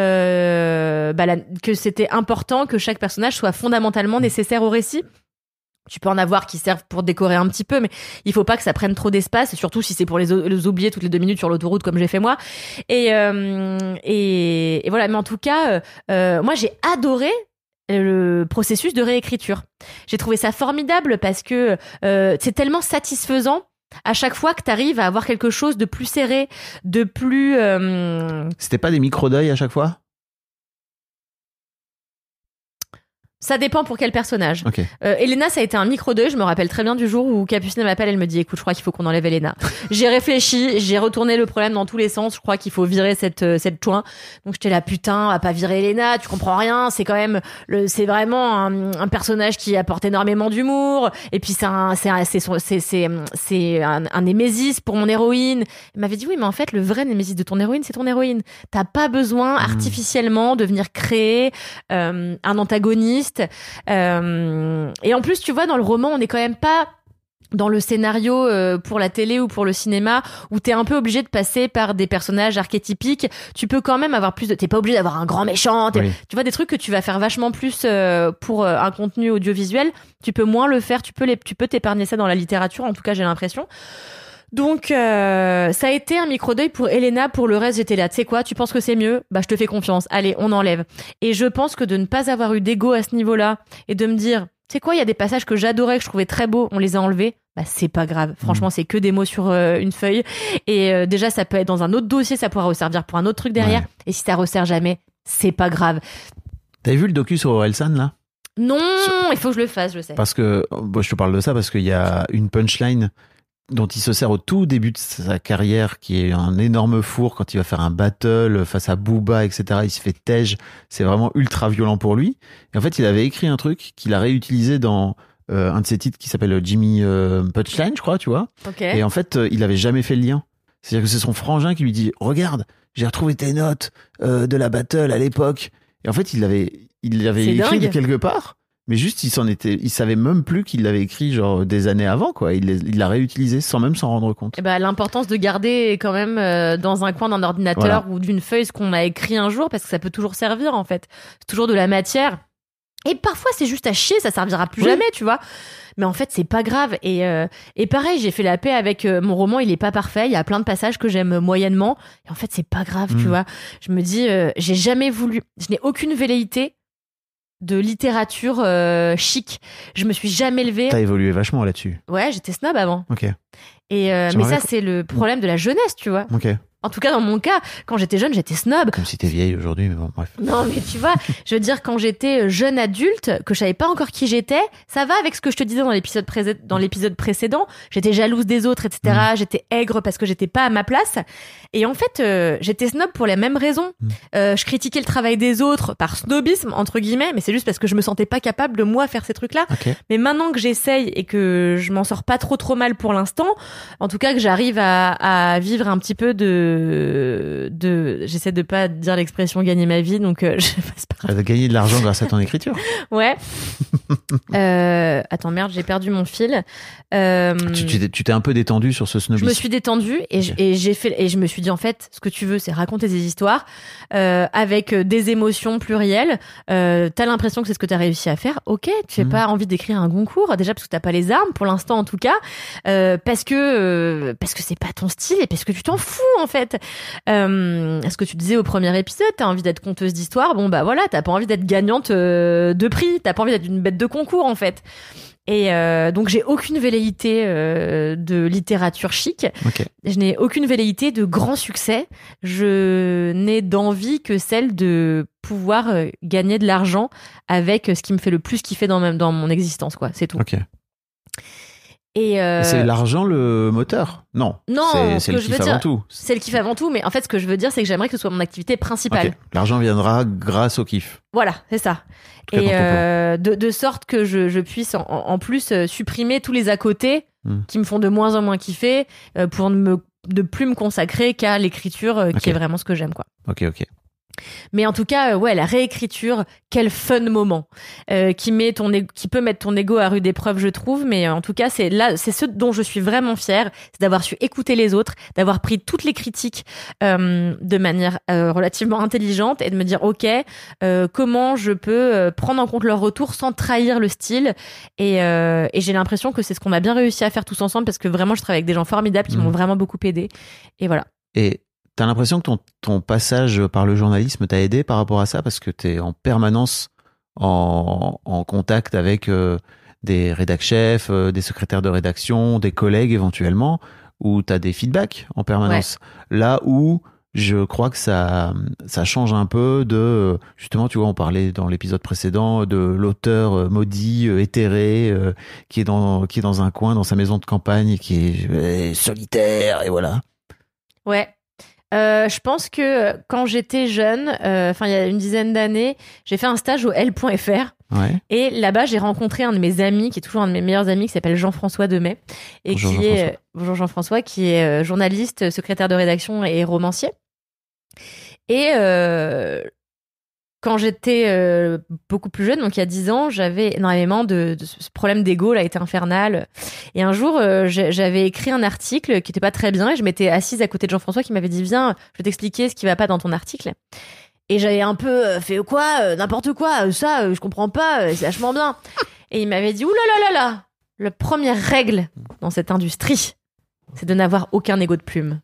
euh, bah, la, que c'était important que chaque personnage soit fondamentalement nécessaire au récit. Tu peux en avoir qui servent pour décorer un petit peu, mais il faut pas que ça prenne trop d'espace, et surtout si c'est pour les, les oublier toutes les deux minutes sur l'autoroute comme j'ai fait moi. Et, euh, et, et voilà, mais en tout cas, euh, moi j'ai adoré le processus de réécriture. J'ai trouvé ça formidable parce que euh, c'est tellement satisfaisant à chaque fois que t'arrives à avoir quelque chose de plus serré, de plus... Euh... C'était pas des micro-deuils à chaque fois ? Ça dépend pour quel personnage. Okay. Euh, Elena, ça a été un micro-deuil. Je me rappelle très bien du jour où Capucine m'appelle. Elle me dit, écoute, je crois qu'il faut qu'on enlève Elena. J'ai réfléchi, j'ai retourné le problème dans tous les sens. Je crois qu'il faut virer cette cette chouin. Donc j'étais là, putain, on va pas virer Elena. Tu comprends rien. C'est quand même, le, c'est vraiment un, un personnage qui apporte énormément d'humour. Et puis c'est un, c'est un, c'est son, c'est c'est c'est un, un némésis pour mon héroïne. Elle m'avait dit, oui, mais en fait, le vrai némésis de ton héroïne, c'est ton héroïne. T'as pas besoin mmh. artificiellement de venir créer euh, un antagoniste. Euh, et en plus, tu vois, dans le roman, on n'est quand même pas dans le scénario euh, pour la télé ou pour le cinéma où t'es un peu obligé de passer par des personnages archétypiques, tu peux quand même avoir plus de... T'es pas obligé d'avoir un grand méchant, Oui. tu vois, des trucs que tu vas faire vachement plus euh, pour euh, un contenu audiovisuel, tu peux moins le faire, tu peux, les... tu peux t'épargner ça dans la littérature, en tout cas j'ai l'impression. Donc euh, ça a été un micro-deuil pour Elena, pour le reste j'étais là, tu sais quoi, tu penses que c'est mieux, bah je te fais confiance, allez on enlève. Et je pense que de ne pas avoir eu d'ego à ce niveau-là et de me dire, tu sais quoi, il y a des passages que j'adorais, que je trouvais très beaux, on les a enlevés, bah c'est pas grave. Franchement, mmh. c'est que des mots sur euh, une feuille. Et euh, déjà, ça peut être dans un autre dossier, ça pourra resservir pour un autre truc derrière. Ouais. Et si ça resserre jamais, c'est pas grave. T'avais vu le docu sur Orelsan, là ? Non, sur... il faut que je le fasse, je sais. Parce que, bon, je te parle de ça parce qu'il y a une punchline dont il se sert au tout début de sa carrière, qui est un énorme four quand il va faire un battle face à Booba, et cetera. Il se fait tège. C'est vraiment ultra violent pour lui. Et en fait, il avait écrit un truc qu'il a réutilisé dans euh, un de ses titres qui s'appelle Jimmy euh, Punchline, je crois, tu vois. Okay. Et en fait, euh, il avait jamais fait le lien. C'est-à-dire que c'est son frangin qui lui dit « Regarde, j'ai retrouvé tes notes euh, de la battle à l'époque. » Et en fait, il l'avait, il l'avait écrit de quelque part. Mais juste, il s'en était, il savait même plus qu'il l'avait écrit genre des années avant, quoi. Il, il l'a réutilisé sans même s'en rendre compte. Et bah, l'importance de garder quand même euh, dans un coin d'un ordinateur voilà. ou d'une feuille ce qu'on a écrit un jour, parce que ça peut toujours servir, en fait. C'est toujours de la matière. Et parfois, c'est juste à chier, ça servira plus oui. jamais, tu vois. Mais en fait, c'est pas grave. Et, euh, et pareil, j'ai fait la paix avec euh, mon roman, il est pas parfait. Il y a plein de passages que j'aime moyennement. Et en fait, c'est pas grave, mmh. tu vois. Je me dis, euh, j'ai jamais voulu, je n'ai aucune velléité de littérature euh, chic. Je me suis jamais levée. T'as évolué vachement là-dessus. Ouais, j'étais snob avant. Ok. Et euh, mais ça, c'est le problème de la jeunesse, tu vois. Ok. En tout cas, dans mon cas, quand j'étais jeune, j'étais snob. Comme si t'es vieille aujourd'hui, mais bon, bref. Non, mais tu vois, je veux dire, quand j'étais jeune adulte, que je savais pas encore qui j'étais, ça va avec ce que je te disais dans l'épisode, pré- dans l'épisode précédent. J'étais jalouse des autres, et cetera. Mmh. J'étais aigre parce que j'étais pas à ma place. Et en fait, euh, j'étais snob pour les mêmes raisons. Mmh. Euh, je critiquais le travail des autres par snobisme, entre guillemets, mais c'est juste parce que je me sentais pas capable de, moi, faire ces trucs-là. Okay. Mais maintenant que j'essaye et que je m'en sors pas trop trop mal pour l'instant, en tout cas que j'arrive à, à vivre un petit peu de... de j'essaie de pas dire l'expression gagner ma vie, donc euh, je passe par... de gagner de l'argent grâce à ton écriture. Ouais. euh, attends, merde, j'ai perdu mon fil. Euh, tu, tu, t'es, tu t'es un peu détendu sur ce snobisme. Je me suis détendue et, okay. et j'ai fait et je me suis dit en fait, ce que tu veux, c'est raconter des histoires euh, avec des émotions plurielles. Euh, t'as l'impression que c'est ce que t'as réussi à faire. Ok, tu n'as mmh. pas envie d'écrire un Goncourt déjà parce que t'as pas les armes pour l'instant en tout cas, euh, parce que euh, parce que c'est pas ton style et parce que tu t'en fous en fait. Euh, ce que tu disais au premier épisode, t'as envie d'être conteuse d'histoire, bon bah voilà, t'as pas envie d'être gagnante euh, de prix, t'as pas envie d'être une bête de concours en fait. Et euh, donc j'ai aucune velléité euh, de littérature chic, okay. Je n'ai aucune velléité de grand succès, je n'ai d'envie que celle de pouvoir euh, gagner de l'argent avec ce qui me fait le plus kiffer dans, dans mon existence, quoi, c'est tout. Okay. Et euh... c'est l'argent le moteur ? Non. Non, c'est, c'est le kiff avant dire, tout. C'est le kiff avant tout, mais en fait, ce que je veux dire, c'est que j'aimerais que ce soit mon activité principale. Okay. L'argent viendra grâce au kiff. Voilà, c'est ça. Et euh, de, de sorte que je, je puisse en, en plus euh, supprimer tous les à côté mmh. qui me font de moins en moins kiffer euh, pour ne me, de plus me consacrer qu'à l'écriture euh, okay. qui est vraiment ce que j'aime, quoi. Ok, ok. Mais en tout cas, euh, ouais, la réécriture, quel fun moment euh, qui met ton égo, qui peut mettre ton ego à rude épreuve, je trouve. Mais euh, en tout cas, c'est là, c'est ce dont je suis vraiment fière, c'est d'avoir su écouter les autres, d'avoir pris toutes les critiques euh, de manière euh, relativement intelligente et de me dire, ok, euh, comment je peux euh, prendre en compte leur retour sans trahir le style. Et, euh, et j'ai l'impression que c'est ce qu'on a bien réussi à faire tous ensemble parce que vraiment, je travaille avec des gens formidables qui mmh. m'ont vraiment beaucoup aidé. Et voilà. Et t'as l'impression que ton, ton passage par le journalisme t'a aidé par rapport à ça parce que t'es en permanence en, en contact avec euh, des rédac-chefs, euh, des secrétaires de rédaction, des collègues éventuellement, où t'as des feedbacks en permanence. Ouais. Là où je crois que ça, ça change un peu de... Justement, tu vois, on parlait dans l'épisode précédent de l'auteur maudit, éthéré, euh, qui est dans, qui est dans un coin, dans sa maison de campagne, qui est euh, solitaire, et voilà. Ouais. Euh, je pense que quand j'étais jeune, enfin euh, il y a une dizaine d'années, j'ai fait un stage au L point F R. Ouais. Et là-bas, j'ai rencontré un de mes amis, qui est toujours un de mes meilleurs amis, qui s'appelle Jean-François Demey. Et bonjour qui Jean-François. est, bonjour Jean-François, qui est euh, journaliste, secrétaire de rédaction et romancier. Et euh, quand j'étais euh, beaucoup plus jeune, donc il y a dix ans, j'avais énormément de, de ce problème d'ego là, était infernal. Et un jour, euh, j'avais écrit un article qui était pas très bien et je m'étais assise à côté de Jean-François qui m'avait dit viens, je vais t'expliquer ce qui va pas dans ton article. Et j'avais un peu fait quoi, euh, n'importe quoi, ça, euh, je comprends pas, euh, c'est vachement bien. Et il m'avait dit ouh là là là là, la première règle dans cette industrie, c'est de n'avoir aucun ego de plume.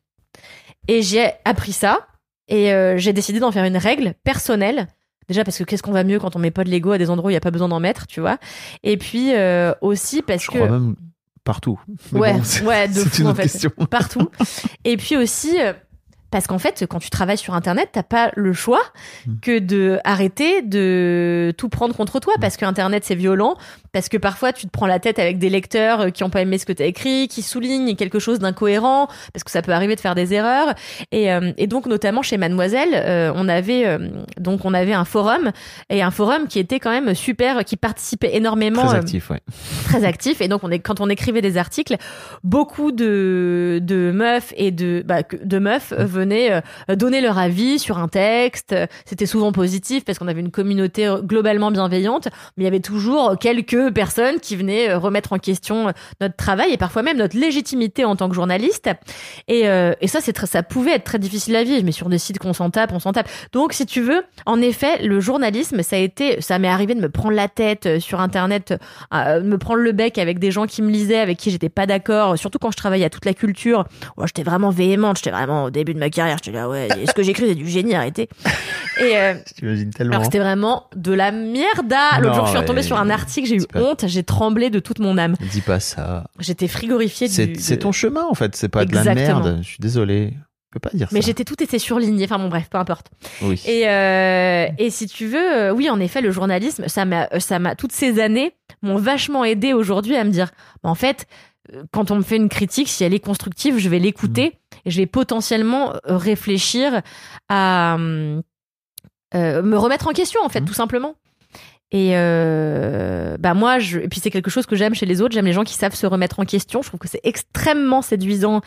Et j'ai appris ça et euh, j'ai décidé d'en faire une règle personnelle. Déjà parce que qu'est-ce qu'on va mieux quand on met pas de l'ego à des endroits où il y a pas besoin d'en mettre, tu vois. Et puis euh, aussi parce je que crois même partout. Mais ouais, bon, ouais, de fou en fait, question. partout. Et puis aussi euh, parce qu'en fait, quand tu travailles sur Internet, t'as pas le choix que de arrêter de tout prendre contre toi, parce que Internet c'est violent, parce que parfois tu te prends la tête avec des lecteurs qui ont pas aimé ce que t'as écrit, qui soulignent quelque chose d'incohérent, parce que ça peut arriver de faire des erreurs. Et, euh, et donc notamment chez Mademoiselle, euh, on avait euh, donc on avait un forum et un forum qui était quand même super, qui participait énormément, très actif, euh, ouais, très actif. Et donc on est quand on écrivait des articles, beaucoup de de meufs et de bah, de meufs euh, venaient donner leur avis sur un texte. C'était souvent positif parce qu'on avait une communauté globalement bienveillante, mais il y avait toujours quelques personnes qui venaient remettre en question notre travail et parfois même notre légitimité en tant que journaliste. Et, euh, et ça, c'est très, ça pouvait être très difficile à vivre, mais sur des sites qu'on s'en tape, on s'en tape. Donc, si tu veux, en effet, le journalisme, ça a été, ça m'est arrivé de me prendre la tête sur Internet, euh, de me prendre le bec avec des gens qui me lisaient, avec qui j'étais pas d'accord, surtout quand je travaillais à Toute la Culture. Ouais, j'étais vraiment véhémente, j'étais vraiment au début de ma carrière, j'étais là, ouais, ce que j'écris, c'est du génie, arrêtez. Et, euh, j'imagine tellement. Alors, c'était vraiment de la mierda. L'autre jour, je suis retombée sur un article, j'ai eu pas... honte, j'ai tremblé de toute mon âme. Dis pas ça. J'étais frigorifiée c'est, du... C'est de... ton chemin, en fait, c'est pas Exactement. de la merde. Je suis désolée. Je peux pas dire mais ça. Mais j'étais tout était surligné, enfin bon bref, peu importe. Oui. Et euh, et si tu veux, euh, oui en effet le journalisme, ça m'a ça m'a toutes ces années m'ont vachement aidé aujourd'hui à me dire, bah, en fait, quand on me fait une critique, si elle est constructive, je vais l'écouter mmh. et je vais potentiellement réfléchir à euh, me remettre en question en fait, mmh. tout simplement. Et euh, bah moi, je, et puis c'est quelque chose que j'aime chez les autres. J'aime les gens qui savent se remettre en question. Je trouve que c'est extrêmement séduisant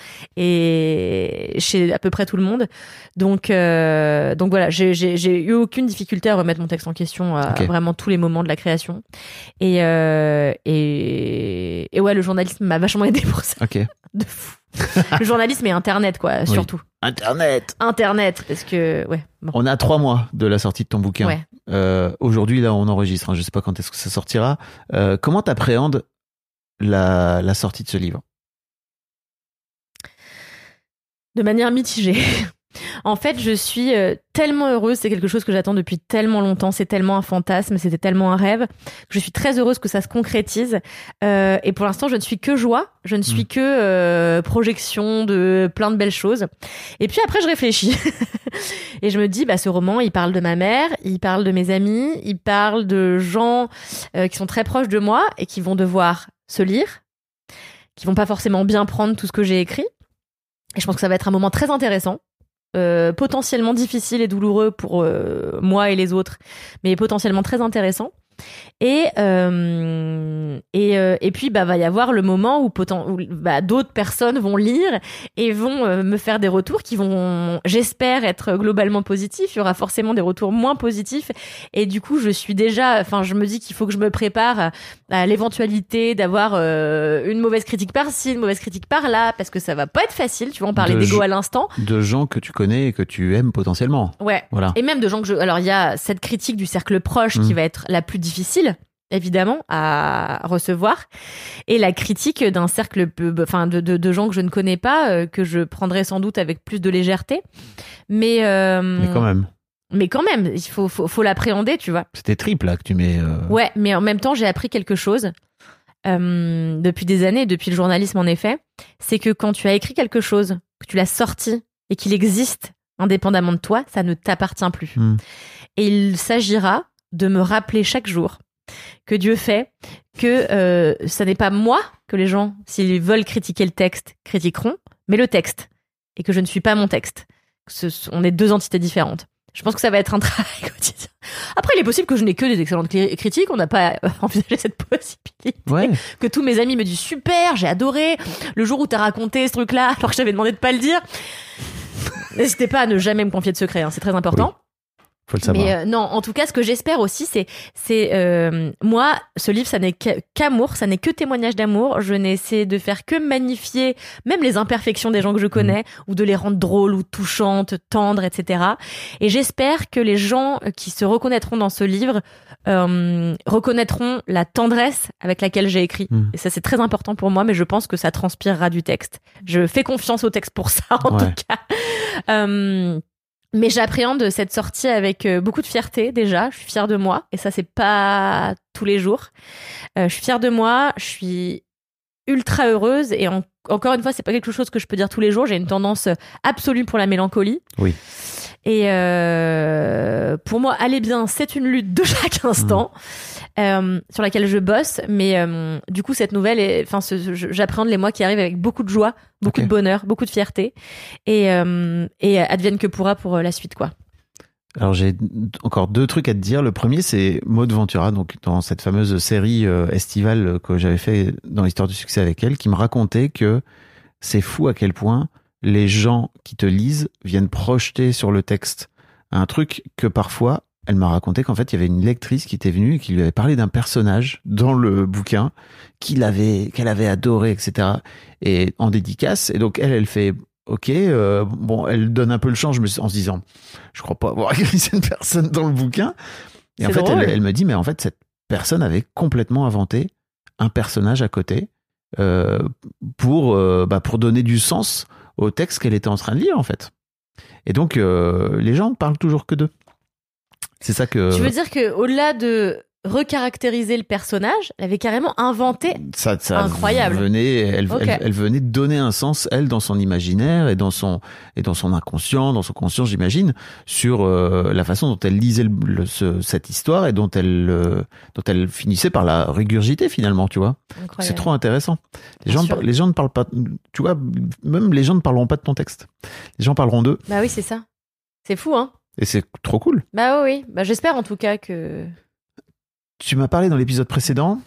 et chez à peu près tout le monde. Donc, euh, donc voilà, j'ai, j'ai, j'ai eu aucune difficulté à remettre mon texte en question à okay. vraiment tous les moments de la création. Et, euh, et, et ouais, le journalisme m'a vachement aidé pour ça. Ok. De fou. Le journalisme et Internet, quoi, oui. surtout. Internet. Internet, parce que ouais. Bon. On a trois mois de la sortie de ton bouquin. Ouais. Euh, aujourd'hui, là, on enregistre. Hein, je sais pas quand est-ce que ça sortira. Euh, comment t'appréhendes la, la sortie de ce livre ? De manière mitigée. En fait, je suis tellement heureuse, c'est quelque chose que j'attends depuis tellement longtemps, c'est tellement un fantasme, c'était tellement un rêve, que je suis très heureuse que ça se concrétise. Euh, et pour l'instant, je ne suis que joie, je ne suis mmh. que euh, projection de plein de belles choses. Et puis après, je réfléchis. Et je me dis, bah, ce roman, il parle de ma mère, il parle de mes amis, il parle de gens euh, qui sont très proches de moi et qui vont devoir se lire, qui vont pas forcément bien prendre tout ce que j'ai écrit. Et je pense que ça va être un moment très intéressant. Euh, potentiellement difficile et douloureux pour euh, moi et les autres, mais potentiellement très intéressant. Et euh, et euh, et puis bah va y avoir le moment où, poten- où bah, d'autres personnes vont lire et vont euh, me faire des retours qui vont, j'espère, être globalement positifs. Il y aura forcément des retours moins positifs et du coup je suis déjà, enfin je me dis qu'il faut que je me prépare à l'éventualité d'avoir euh, une mauvaise critique par-ci, une mauvaise critique par-là, parce que ça va pas être facile. Tu vois, on parlait de d'ego à l'instant. De gens que tu connais et que tu aimes potentiellement. Ouais. Voilà. Et même de gens que je. Alors il y a cette critique du cercle proche mmh. qui va être la plus difficile, évidemment, à recevoir, et la critique d'un cercle, enfin, de, de, de gens que je ne connais pas, euh, que je prendrai sans doute avec plus de légèreté, mais. Euh, mais quand même. Mais quand même, il faut, faut, faut l'appréhender, tu vois. C'était triple là que tu mets. Euh... Ouais, mais en même temps, j'ai appris quelque chose euh, depuis des années, depuis le journalisme en effet, c'est que quand tu as écrit quelque chose, que tu l'as sorti et qu'il existe indépendamment de toi, ça ne t'appartient plus. Mmh. Et il s'agira de me rappeler chaque jour que Dieu fait, que euh, ça n'est pas moi que les gens, s'ils veulent critiquer le texte, critiqueront, mais le texte, et que je ne suis pas mon texte. Ce, on est deux entités différentes. Je pense que ça va être un travail quotidien. Après, il est possible que je n'ai que des excellentes critiques. On n'a pas envisagé cette possibilité. Ouais. Que tous mes amis me disent super, j'ai adoré. Le jour où t'as raconté ce truc-là, alors que je t'avais demandé de pas le dire. N'hésitez pas à ne jamais me confier de secret, hein, c'est très important. Faut le savoir. Mais euh, non, en tout cas, ce que j'espère aussi, c'est, c'est euh, moi, ce livre, ça n'est qu'amour, ça n'est que témoignage d'amour. Je n'essaie de faire que magnifier même les imperfections des gens que je connais, mmh. ou de les rendre drôles ou touchantes, tendres, et cetera. Et j'espère que les gens qui se reconnaîtront dans ce livre euh, reconnaîtront la tendresse avec laquelle j'ai écrit. Mmh. Et ça, c'est très important pour moi, mais je pense que ça transpirera du texte. Je fais confiance au texte pour ça, en ouais. tout cas. Euh, Mais j'appréhende cette sortie avec beaucoup de fierté déjà. Je suis fière de moi et ça, c'est pas tous les jours. Euh, je suis fière de moi, je suis ultra heureuse et en- encore une fois, c'est pas quelque chose que je peux dire tous les jours. J'ai une tendance absolue pour la mélancolie. Oui. Et euh, pour moi, aller bien, c'est une lutte de chaque instant. Mmh. Euh, sur laquelle je bosse, mais euh, du coup cette nouvelle, est, enfin, ce, je, j'appréhende les mois qui arrivent avec beaucoup de joie, beaucoup okay. de bonheur, beaucoup de fierté, et euh, et advienne que pourra pour la suite, quoi. Alors j'ai encore deux trucs à te dire. Le premier, c'est Maud Ventura, donc dans cette fameuse série euh, estivale que j'avais fait dans l'histoire du succès avec elle, qui me racontait que c'est fou à quel point les gens qui te lisent viennent projeter sur le texte un truc que parfois elle m'a raconté qu'en fait, il y avait une lectrice qui était venue et qui lui avait parlé d'un personnage dans le bouquin qu'il avait, qu'elle avait adoré, et cetera. Et en dédicace. Et donc, elle, elle fait OK. Euh, bon, elle donne un peu le change en se disant, je crois pas avoir écrit cette personne dans le bouquin. Et c'est en fait, elle, elle me dit, mais en fait, cette personne avait complètement inventé un personnage à côté euh, pour, euh, bah, pour donner du sens au texte qu'elle était en train de lire, en fait. Et donc, euh, les gens ne parlent toujours que d'eux. C'est ça que... Tu veux dire qu'au-delà de recaractériser le personnage, elle avait carrément inventé ça, ça incroyable. Venait, elle, okay. elle, elle venait donner un sens, elle, dans son imaginaire et dans son, et dans son inconscient, dans son conscient, j'imagine, sur euh, la façon dont elle lisait le, le, ce, cette histoire et dont elle, euh, dont elle finissait par la régurgiter finalement, tu vois. Incroyable. C'est trop intéressant. Les gens, ne, les gens ne parlent pas, tu vois, même les gens ne parleront pas de ton texte. Les gens parleront d'eux. Bah oui, c'est ça. C'est fou, hein. Et c'est trop cool. Bah oui, oui. Bah, j'espère en tout cas que... Tu m'as parlé dans l'épisode précédent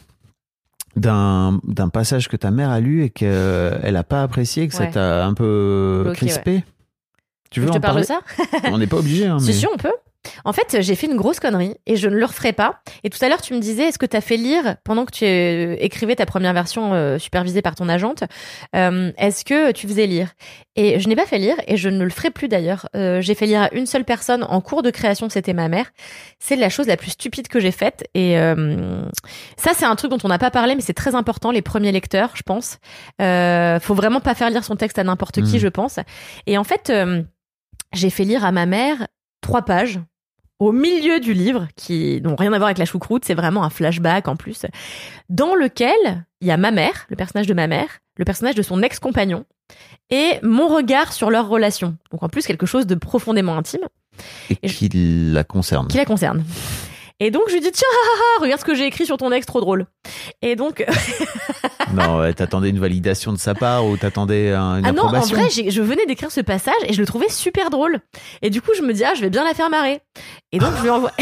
d'un, d'un passage que ta mère a lu et qu'elle n'a pas apprécié, que ouais. ça t'a un peu Bloqué, crispé. Ouais. Tu veux je en te parle parler de ça? On n'est pas obligé. Hein, si, mais... si, on peut. En fait, j'ai fait une grosse connerie et je ne le referai pas. Et tout à l'heure, tu me disais, est-ce que tu as fait lire, pendant que tu écrivais ta première version euh, supervisée par ton agente, euh, est-ce que tu faisais lire? Et je n'ai pas fait lire et je ne le ferai plus d'ailleurs. Euh, j'ai fait lire à une seule personne en cours de création, c'était ma mère. C'est la chose la plus stupide que j'ai faite. Et euh, ça, c'est un truc dont on n'a pas parlé, mais c'est très important, les premiers lecteurs, je pense. Euh, faut vraiment pas faire lire son texte à n'importe qui, mmh. je pense. Et en fait, euh, j'ai fait lire à ma mère trois pages au milieu du livre, qui n'ont rien à voir avec la choucroute, c'est vraiment un flashback en plus, dans lequel il y a ma mère, le personnage de ma mère, le personnage de son ex-compagnon, et mon regard sur leur relation. Donc en plus, quelque chose de profondément intime. Et, et qui je... la concerne. Qui la concerne. Et donc je lui dis, tiens, ah, ah, regarde ce que j'ai écrit sur ton ex, trop drôle. Et donc... non, ouais, t'attendais une validation de sa part ou t'attendais un, une ah non, approbation? en vrai, j'ai, je venais d'écrire ce passage et je le trouvais super drôle. Et du coup, je me dis, ah, je vais bien la faire marrer. Et donc, je lui envoie...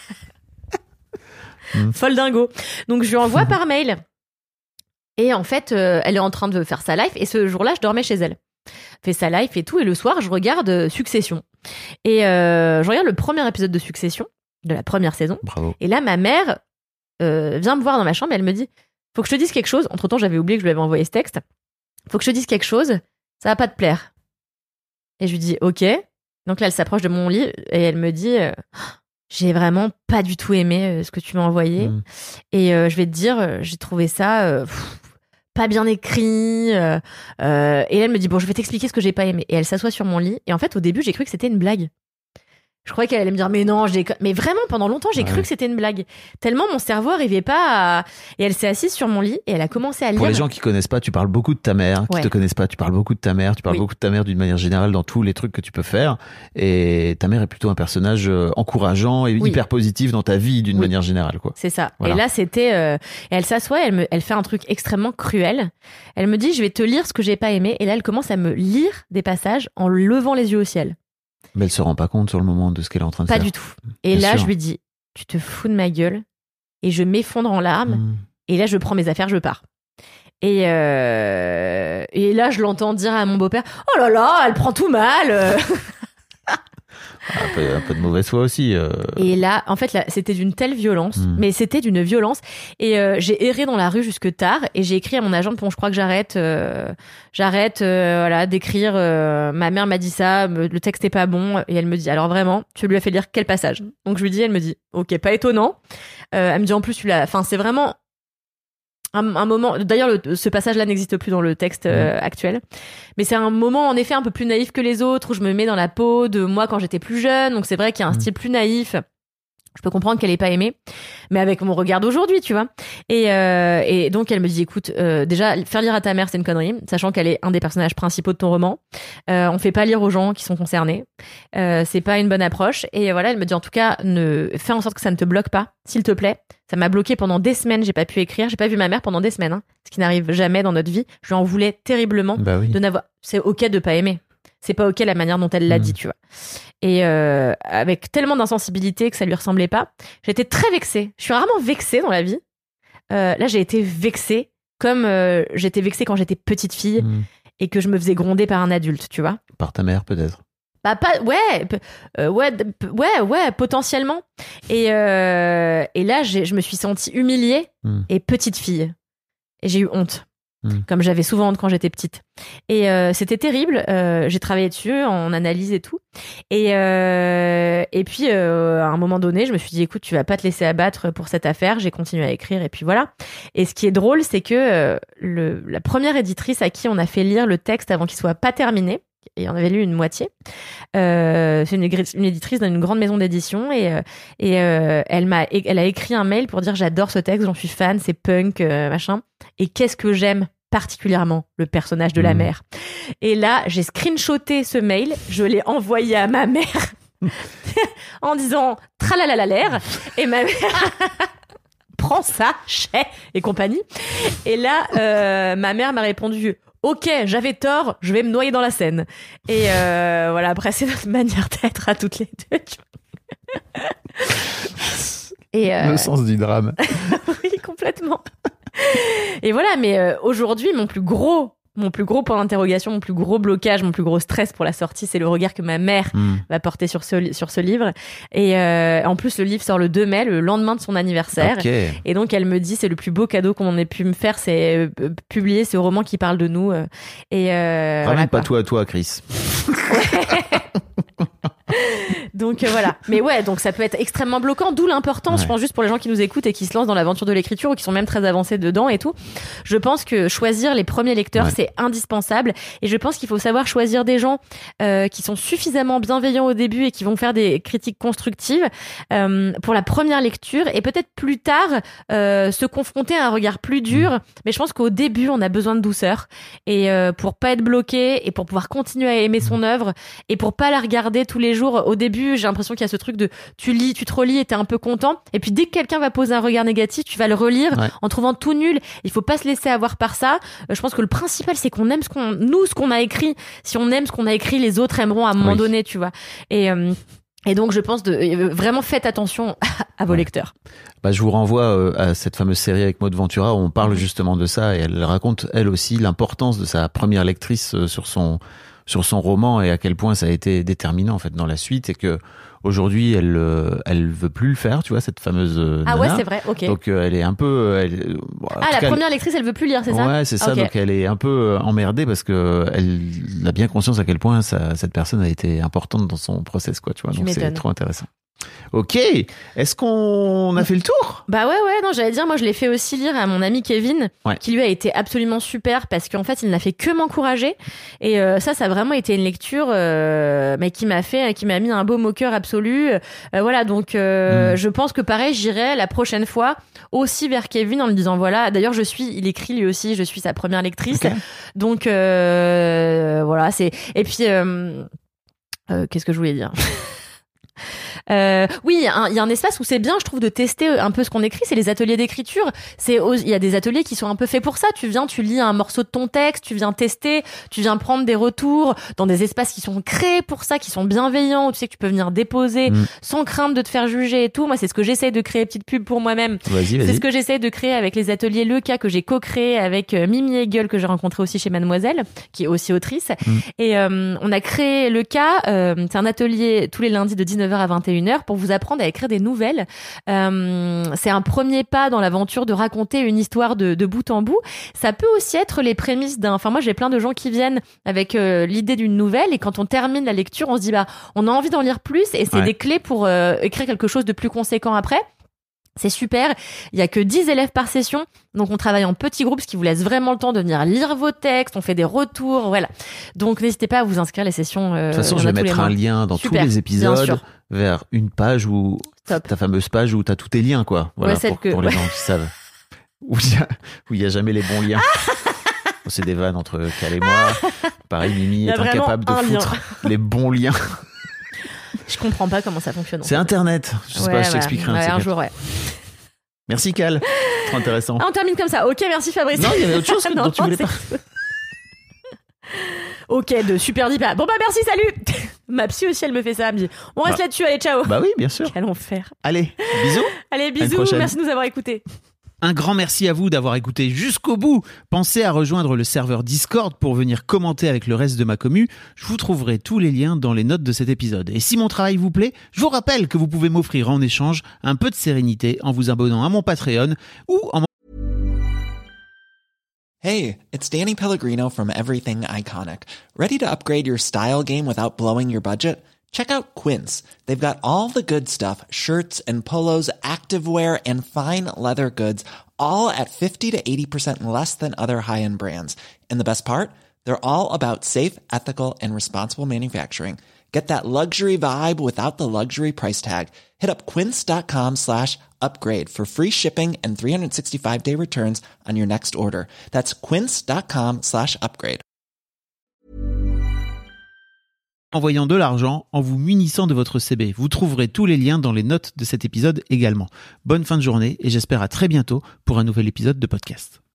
Folle dingo. Donc, je lui envoie par mail. Et en fait, euh, elle est en train de faire sa life. Et ce jour-là, je dormais chez elle. Fait sa life et tout. Et le soir, je regarde euh, Succession. Et euh, je regarde le premier épisode de Succession, de la première saison. Bravo. Et là, ma mère euh, vient me voir dans ma chambre et elle me dit, faut que je te dise quelque chose. Entre-temps, j'avais oublié que je lui avais envoyé ce texte. Faut que je te dise quelque chose. Ça va pas te plaire. Et je lui dis, ok. Donc là, elle s'approche de mon lit et elle me dit, euh, j'ai vraiment pas du tout aimé euh, ce que tu m'as envoyé. Mmh. Et euh, je vais te dire, euh, j'ai trouvé ça euh, pff, pas bien écrit. Euh, euh, et là, elle me dit, bon, je vais t'expliquer ce que j'ai pas aimé. Et elle s'assoit sur mon lit. Et en fait, au début, j'ai cru que c'était une blague. Je croyais qu'elle allait me dire, mais non, j'ai... mais vraiment, pendant longtemps, j'ai ouais. cru que c'était une blague. Tellement mon cerveau arrivait pas à... Et elle s'est assise sur mon lit et elle a commencé à lire. Pour les gens qui connaissent pas, tu parles beaucoup de ta mère. Qui ouais. te connaissent pas, tu parles beaucoup de ta mère. Tu parles oui. beaucoup de ta mère d'une manière générale dans tous les trucs que tu peux faire. Et ta mère est plutôt un personnage encourageant et oui. hyper positif dans ta vie d'une oui. manière générale, quoi. C'est ça. Voilà. Et là, c'était, euh... et elle s'assoit, elle me, elle fait un truc extrêmement cruel. Elle me dit, je vais te lire ce que j'ai pas aimé. Et là, elle commence à me lire des passages en levant les yeux au ciel. Mais elle se rend pas compte sur le moment de ce qu'elle est en train de pas faire. Pas du tout. Et Bien là, sûr. je lui dis, tu te fous de ma gueule. Et je m'effondre en larmes. Mmh. Et là, je prends mes affaires, je pars. Et, euh... et là, je l'entends dire à mon beau-père, oh là là, elle prend tout mal. Un peu, un peu de mauvaise foi aussi. Euh... Et là, en fait, là, c'était d'une telle violence, mmh. mais c'était d'une violence. Et euh, j'ai erré dans la rue jusque tard, et j'ai écrit à mon agent, bon, je crois que j'arrête, euh, j'arrête, euh, voilà, d'écrire. Euh, ma mère m'a dit ça, me, le texte est pas bon, et elle me dit, alors vraiment, tu lui as fait lire quel passage? Donc je lui dis, elle me dit, ok, pas étonnant. Euh, elle me dit en plus, tu l'as, enfin, c'est vraiment. Un, un moment, d'ailleurs, le, ce passage-là n'existe plus dans le texte euh, mmh. actuel. Mais c'est un moment, en effet, un peu plus naïf que les autres, où je me mets dans la peau de moi quand j'étais plus jeune. Donc c'est vrai qu'il y a un mmh. style plus naïf. Je peux comprendre qu'elle ait pas aimé, mais avec mon regard d'aujourd'hui, tu vois. Et, euh, et donc elle me dit, écoute, euh, déjà faire lire à ta mère, c'est une connerie, sachant qu'elle est un des personnages principaux de ton roman. Euh, on fait pas lire aux gens qui sont concernés. Euh, c'est pas une bonne approche. Et voilà, elle me dit en tout cas, ne fais en sorte que ça ne te bloque pas, s'il te plaît. Ça m'a bloqué pendant des semaines. J'ai pas pu écrire. J'ai pas vu ma mère pendant des semaines, hein, ce qui n'arrive jamais dans notre vie. Je lui en voulais terriblement bah oui. de n'avoir. C'est ok de pas aimer. C'est pas ok la manière dont elle l'a mmh. dit, tu vois. Et euh, avec tellement d'insensibilité que ça lui ressemblait pas, j'étais très vexée. Je suis rarement vexée dans la vie. Euh, là, j'ai été vexée comme euh, j'étais vexée quand j'étais petite fille mmh. et que je me faisais gronder par un adulte, tu vois. Par ta mère, peut-être. Bah pas ouais euh, ouais ouais ouais potentiellement. Et euh, et là, j'ai, je me suis sentie humiliée mmh. et petite fille. Et j'ai eu honte. Mmh. Comme j'avais souvent honte quand j'étais petite. Et euh, c'était terrible. Euh, j'ai travaillé dessus en analyse et tout. Et, euh, et puis, euh, à un moment donné, je me suis dit, écoute, tu vas pas te laisser abattre pour cette affaire. J'ai continué à écrire et puis voilà. Et ce qui est drôle, c'est que euh, le, la première éditrice à qui on a fait lire le texte avant qu'il soit pas terminé, et on avait lu une moitié. Euh, c'est une, une éditrice dans une grande maison d'édition et, euh, et euh, elle m'a, elle a écrit un mail pour dire j'adore ce texte, j'en suis fan, c'est punk, euh, machin. Et qu'est-ce que j'aime particulièrement le personnage de mmh. la mère. Et là, j'ai screenshoté ce mail, je l'ai envoyé à ma mère en disant tralalalalaire et ma mère prend ça, chais et compagnie. Et là, euh, ma mère m'a répondu. Ok, j'avais tort, je vais me noyer dans la Seine. Et euh, voilà, après, c'est notre manière d'être à toutes les deux. Et euh... le sens du drame. Oui, complètement. Et voilà, mais euh, aujourd'hui, mon plus gros, mon plus gros point d'interrogation, mon plus gros blocage, mon plus gros stress pour la sortie, c'est le regard que ma mère mmh. va porter sur ce, sur ce livre. Et euh, en plus, le livre sort le deux mai, le lendemain de son anniversaire. Okay. Et donc, elle me dit, c'est le plus beau cadeau qu'on ait pu me faire, c'est euh, publier ce roman qui parle de nous. Euh, et euh, Ramène voilà, pas tout à toi, Chris. Donc euh, voilà. Mais ouais, donc ça peut être extrêmement bloquant, d'où l'importance, ouais. je pense, juste pour les gens qui nous écoutent et qui se lancent dans l'aventure de l'écriture ou qui sont même très avancés dedans et tout. Je pense que choisir les premiers lecteurs, ouais. c'est indispensable. Et je pense qu'il faut savoir choisir des gens euh, qui sont suffisamment bienveillants au début et qui vont faire des critiques constructives euh, pour la première lecture et peut-être plus tard euh, se confronter à un regard plus dur. Mmh. Mais je pense qu'au début, on a besoin de douceur et euh, pour pas être bloqué et pour pouvoir continuer à aimer son œuvre et pour pas la regarder tous les jours. Au début, j'ai l'impression qu'il y a ce truc de tu lis, tu te relis et t'es un peu content. Et puis dès que quelqu'un va poser un regard négatif, tu vas le relire ouais. en trouvant tout nul. Il faut pas se laisser avoir par ça. Euh, je pense que le principal, c'est qu'on aime ce qu'on, nous, ce qu'on a écrit. Si on aime ce qu'on a écrit, les autres aimeront à un moment oui. donné, tu vois. Et euh, Et donc, je pense de euh, vraiment faites attention à vos ouais. lecteurs. Bah, je vous renvoie euh, à cette fameuse série avec Maud Ventura où on parle mmh. justement de ça et elle raconte elle aussi l'importance de sa première lectrice euh, sur son sur son roman et à quel point ça a été déterminant en fait dans la suite et que aujourd'hui elle euh, elle veut plus le faire, tu vois, cette fameuse euh, ah nana. Ouais, c'est vrai, ok. Donc euh, elle est un peu elle, bon, ah la première elle... lectrice elle veut plus lire, c'est ça? Ouais, c'est ça. Okay. Donc elle est un peu emmerdée parce que elle a bien conscience à quel point ça, cette personne a été importante dans son process, quoi, tu vois. Tu donc m'étonnes. C'est trop intéressant. Ok, est-ce qu'on a fait le tour? Bah ouais, ouais, non, j'allais dire, moi je l'ai fait aussi lire à mon ami Kevin, ouais. qui lui a été absolument super parce qu'en fait il n'a fait que m'encourager et euh, ça, ça a vraiment été une lecture euh, mais qui m'a fait, qui m'a mis un baume au cœur absolu. Euh, voilà, donc euh, mmh. je pense que pareil, j'irai la prochaine fois aussi vers Kevin en me disant voilà, d'ailleurs je suis, il écrit lui aussi, je suis sa première lectrice, okay. donc euh, voilà, c'est et puis euh, euh, qu'est-ce que je voulais dire? Euh, oui, il y, y a un espace où c'est bien, je trouve, de tester un peu ce qu'on écrit. C'est les ateliers d'écriture. C'est, il y a des ateliers qui sont un peu faits pour ça. Tu viens, tu lis un morceau de ton texte, tu viens tester, tu viens prendre des retours dans des espaces qui sont créés pour ça, qui sont bienveillants, où tu sais que tu peux venir déposer mmh. sans crainte de te faire juger et tout. Moi, c'est ce que j'essaie de créer, petite pub pour moi-même. Vas-y, vas-y. C'est ce que j'essaie de créer avec les ateliers Le Cas que j'ai co-créé avec Mimi Hegel, que j'ai rencontré aussi chez Mademoiselle, qui est aussi autrice. Mmh. Et euh, on a créé Le Cas. Euh, c'est un atelier tous les lundis de dix-neuf heures à vingt et une heures pour vous apprendre à écrire des nouvelles. Euh, c'est un premier pas dans l'aventure de raconter une histoire de, de bout en bout. Ça peut aussi être les prémices d'un... Enfin, moi, j'ai plein de gens qui viennent avec euh, l'idée d'une nouvelle et quand on termine la lecture, on se dit, bah, on a envie d'en lire plus et c'est ouais. des clés pour euh, écrire quelque chose de plus conséquent après. C'est super. Il y a que dix élèves par session. Donc, on travaille en petits groupes, ce qui vous laisse vraiment le temps de venir lire vos textes. On fait des retours. Voilà. Donc, n'hésitez pas à vous inscrire. Les sessions, euh, de toute façon, je vais mettre un lien dans super, tous les épisodes vers une page où, Top. ta fameuse page où t'as tous tes liens, quoi. Voilà. Ouais, pour, que... pour les gens qui savent. Où il y a, où il y a jamais les bons liens. C'est des vannes entre Cal et moi. Pareil, Mimi est incapable de foutre lien. les bons liens. Je comprends pas comment ça fonctionne. C'est Internet. Je sais ouais, pas, je ouais, t'expliquerai ouais, un, un jour, ouais. Merci Cal. Trop intéressant. Ah, on termine comme ça. Ok, merci Fabrice. Non, il y avait autre chose que non, dont tu voulais pas. Ok, de super deep. Bon bah merci, salut. Ma psy aussi, elle me fait ça. Elle me dit, on reste bah. là-dessus, allez, ciao. Bah oui, bien sûr. Quel enfer. Allez, bisous. Allez, bisous. Merci de nous avoir écoutés. Un grand merci à vous d'avoir écouté jusqu'au bout. Pensez à rejoindre le serveur Discord pour venir commenter avec le reste de ma commu. Je vous trouverai tous les liens dans les notes de cet épisode. Et si mon travail vous plaît, je vous rappelle que vous pouvez m'offrir en échange un peu de sérénité en vous abonnant à mon Patreon ou en... Hey, it's Danny Pellegrino from Everything Iconic. Ready to upgrade your style game without blowing your budget? Check out Quince. They've got all the good stuff, shirts and polos, activewear, and fine leather goods, all at fifty to eighty percent less than other high-end brands. And the best part? They're all about safe, ethical, and responsible manufacturing. Get that luxury vibe without the luxury price tag. Hit up quince.com slash upgrade for free shipping and three sixty-five day returns on your next order. That's quince.com slash upgrade. Envoyant de l'argent en vous munissant de votre C B. Vous trouverez tous les liens dans les notes de cet épisode également. Bonne fin de journée et j'espère à très bientôt pour un nouvel épisode de podcast.